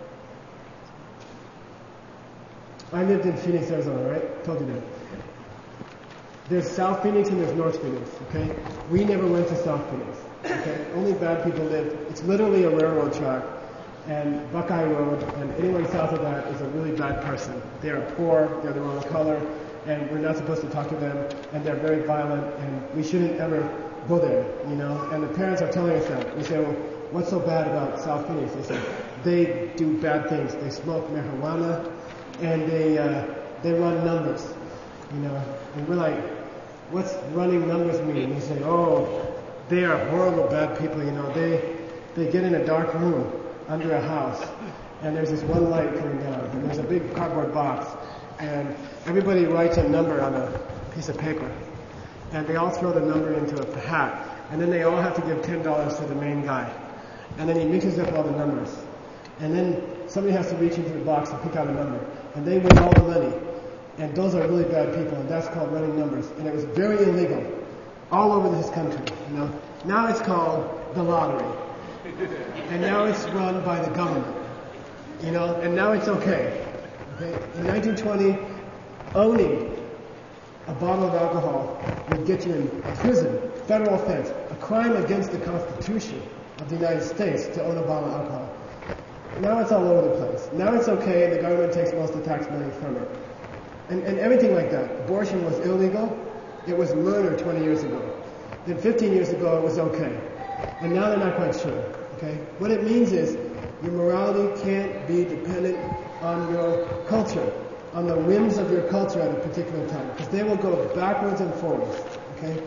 I lived in Phoenix, Arizona, right? Told you that. There's South Phoenix and there's North Phoenix, okay? We never went to South Phoenix, okay? Only bad people lived. It's literally a railroad track, and Buckeye Road, and anyone south of that is a really bad person. They are poor, they're the wrong color, and we're not supposed to talk to them, and they're very violent, and we shouldn't ever go there, you know? And the parents are telling us that. We say, well, what's so bad about South Phoenix? They say, they do bad things. They smoke marijuana, and they uh, they run numbers, you know? And we're like, what's running numbers mean? And they say, oh, they are horrible bad people, you know? They they get in a dark room under a house, and there's this one light coming down, and there's a big cardboard box, and everybody writes a number on a piece of paper, and they all throw the number into a hat, and then they all have to give ten dollars to the main guy, and then he mixes up all the numbers, and then somebody has to reach into the box and pick out a number, and they win all the money, and those are really bad people, and that's called running numbers, and it was very illegal all over this country, you know. Now it's called the lottery. And now it's run by the government, you know, and now it's okay. Okay? In nineteen twenty, owning a bottle of alcohol would get you in prison, federal offense, a crime against the Constitution of the United States to own a bottle of alcohol. Now it's all over the place. Now it's okay, and the government takes most of the tax money from it. And, and everything like that. Abortion was illegal. It was murder twenty years ago. Then fifteen years ago, it was okay. And now they're not quite sure. Okay? What it means is your morality can't be dependent on your culture, on the whims of your culture at a particular time, because they will go backwards and forwards. Okay?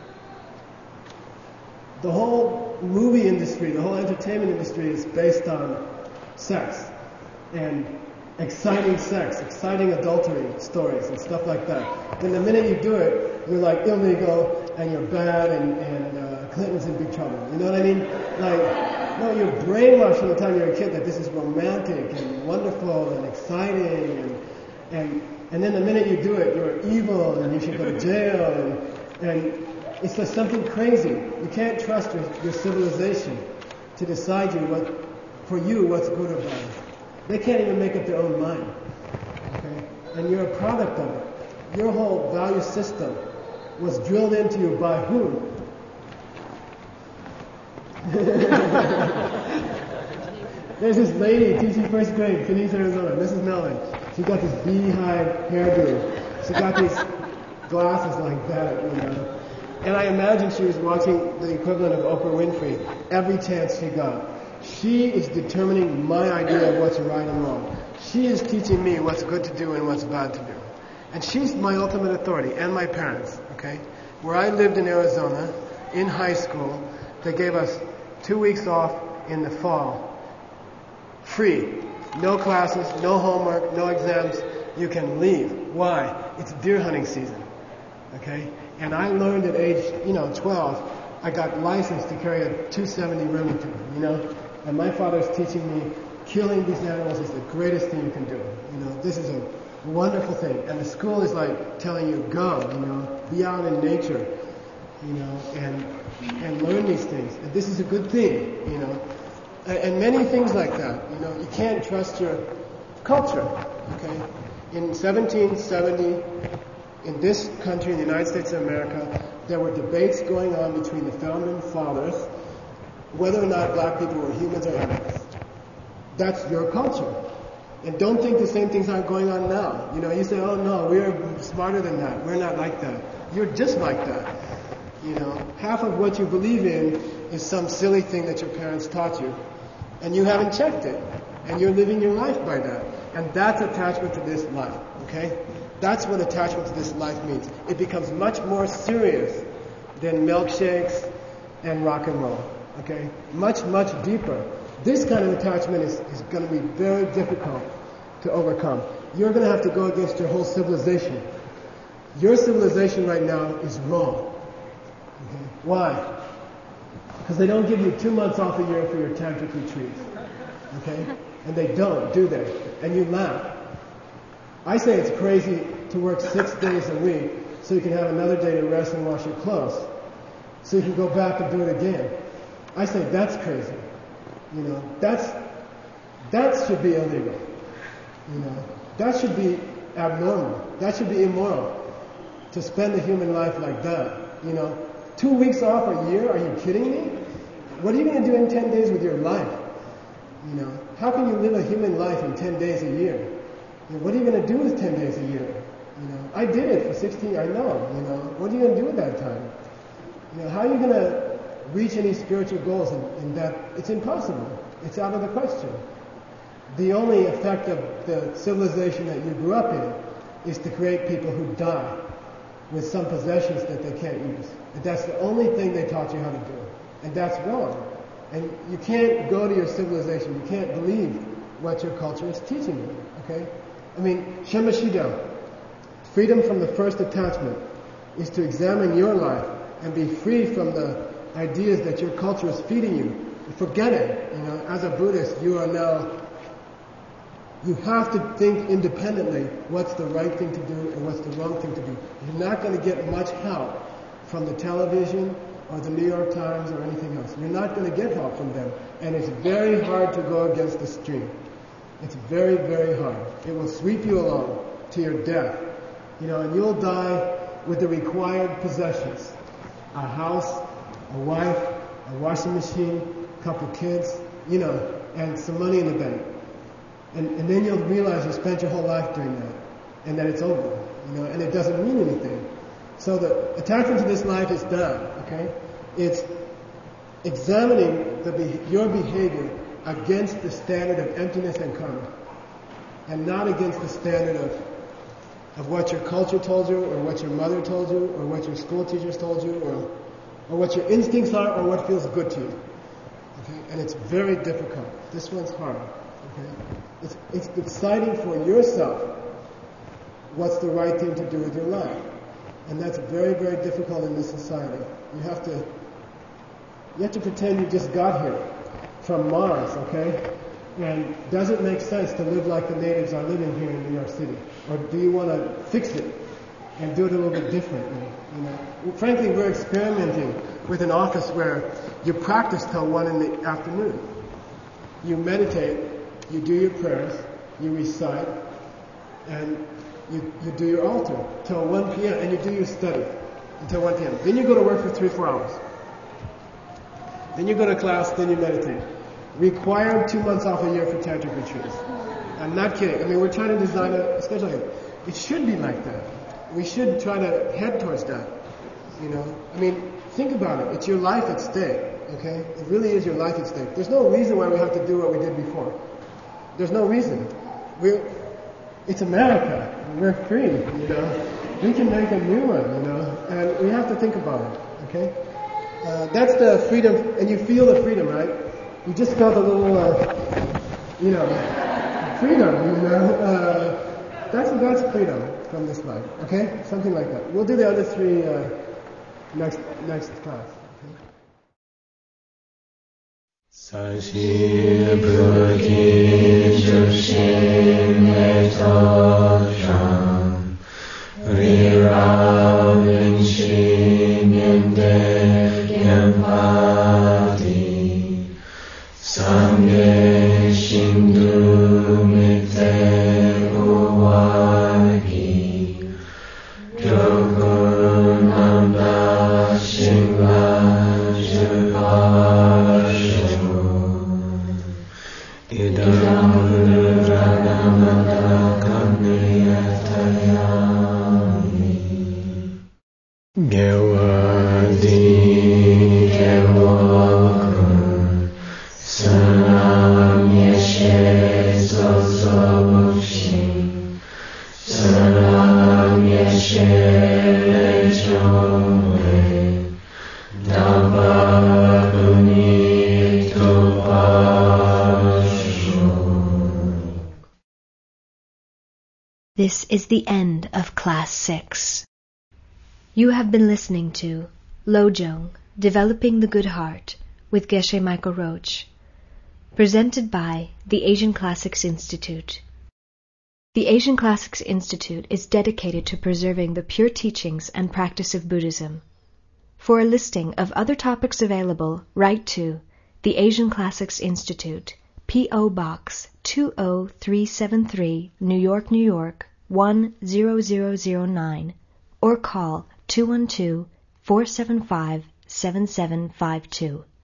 The whole movie industry, the whole entertainment industry is based on sex and exciting sex, exciting adultery stories and stuff like that. Then the minute you do it, you're like illegal and you're bad and, and uh, Clinton's in big trouble. You know what I mean? Like, no, you're brainwashed from the time you're a kid that this is romantic and wonderful and exciting, and and and then the minute you do it, you're evil and you should go to jail, and and it's just something crazy. You can't trust your, your civilization to decide you what, for you, what's good or bad. They can't even make up their own mind. Okay? And you're a product of it. Your whole value system was drilled into you by who? There's this lady teaching first grade, Phoenix, Arizona, Missus Mellon. She got this beehive hairdo. She got these glasses like that, you know. And I imagine she was watching the equivalent of Oprah Winfrey every chance she got. She is determining my idea of what's right and wrong. She is teaching me what's good to do and what's bad to do. And she's my ultimate authority, and my parents, okay? Where I lived in Arizona, in high school, they gave us two weeks off in the fall. Free. No classes, no homework, no exams. You can leave. Why? It's deer hunting season, okay? And I learned at age, you know, twelve, I got licensed to carry a two seventy Remington, you know? And my father's teaching me killing these animals is the greatest thing you can do. You know, this is a wonderful thing. And the school is like telling you, go, you know, be out in nature, you know, and and learn these things. And this is a good thing, you know. And, and many things like that, you know. You can't trust your culture, okay? In seventeen seventy, in this country, in the United States of America, there were debates going on between the founding fathers whether or not black people were humans or animals. That's your culture. And don't think the same things aren't going on now. You know, you say, oh no, we're smarter than that. We're not like that. You're just like that. You know, half of what you believe in is some silly thing that your parents taught you. And you haven't checked it. And you're living your life by that. And that's attachment to this life. Okay? That's what attachment to this life means. It becomes much more serious than milkshakes and rock and roll. Okay? Much, much deeper. This kind of attachment is, is going to be very difficult to overcome. You're going to have to go against your whole civilization. Your civilization right now is wrong. Okay? Why? Because they don't give you two months off a year for your tantric retreats. Okay? And they don't, do they? And you laugh. I say it's crazy to work six days a week so you can have another day to rest and wash your clothes. So you can go back and do it again. I say that's crazy. You know, that's, that should be illegal. You know, that should be abnormal. That should be immoral. To spend a human life like that. You know, two weeks off a year? Are you kidding me? What are you going to do in ten days with your life? You know, how can you live a human life in ten days a year? You know, what are you going to do with ten days a year? You know, I did it for sixteen. I know. You know, what are you going to do with that time? You know, how are you going to reach any spiritual goals in, in that? It's impossible. It's out of the question. The only effect of the civilization that you grew up in is to create people who die with some possessions that they can't use. And that's the only thing they taught you how to do. And that's wrong. And you can't go to your civilization. You can't believe what your culture is teaching you. Okay? I mean, Shimashida, freedom from the first attachment is to examine your life and be free from the ideas that your culture is feeding you. Forget it. You know, as a Buddhist, you are now, you have to think independently what's the right thing to do and what's the wrong thing to do. You're not going to get much help from the television or the New York Times or anything else. You're not going to get help from them. And it's very hard to go against the stream. It's very, very hard. It will sweep you along to your death. You know, and you'll die with the required possessions. A house, a wife, a washing machine, a couple kids, you know, and some money in the bank. And, and then you'll realize you spent your whole life doing that. And that it's over, you know, and it doesn't mean anything. So the attachment to this life is done, okay? It's examining the be- your behavior against the standard of emptiness and karma. And not against the standard of of what your culture told you, or what your mother told you, or what your school teachers told you, or or what your instincts are, or what feels good to you. Okay? And it's very difficult. This one's hard. Okay? It's it's deciding for yourself what's the right thing to do with your life. And that's very, very difficult in this society. You have to You have to pretend you just got here from Mars, okay? And does it make sense to live like the natives are living here in New York City? Or do you want to fix it and do it a little bit differently? You know? Frankly, we're experimenting with an office where you practice till one in the afternoon. You meditate, you do your prayers, you recite, and you, you do your altar till one p.m. and you do your study until one p.m. Then you go to work for three, four hours. Then you go to class, then you meditate. Required two months off a year for tantric retreats. I'm not kidding. I mean, we're trying to design a schedule here. It should be like that. We should try to head towards that. You know, I mean, think about it. It's your life at stake. Okay, it really is your life at stake. There's no reason why we have to do what we did before. There's no reason. We're, it's America. We're free. You know, we can make a new one. You know, and we have to think about it. Okay, uh, that's the freedom, and you feel the freedom, right? You just felt a little, uh, you know, freedom, you know. Uh, that's that's freedom from this life, okay? Something like that. We'll do the other three uh, next next class. Sashi Buddhi Jushin Metosham Rira Vinshin Yende Gyempati Sangye Shindu Mite Uwagi Jogunanda Shingla Jupashu Idam Ranamada Kamniyatayami Gewadi Gewakun Sanam Yeshe Sososhin Sanam Yeshe Lechome Damba Bunito Pashu. This is the end of Class six. You have been listening to Lojong, Developing the Good Heart with Geshe Michael Roach, presented by the Asian Classics Institute. The Asian Classics Institute is dedicated to preserving the pure teachings and practice of Buddhism. For a listing of other topics available, write to the Asian Classics Institute, P O Box two oh three seven three, New York, New York one zero zero zero nine, or call two one two, four seven five, seven seven five two.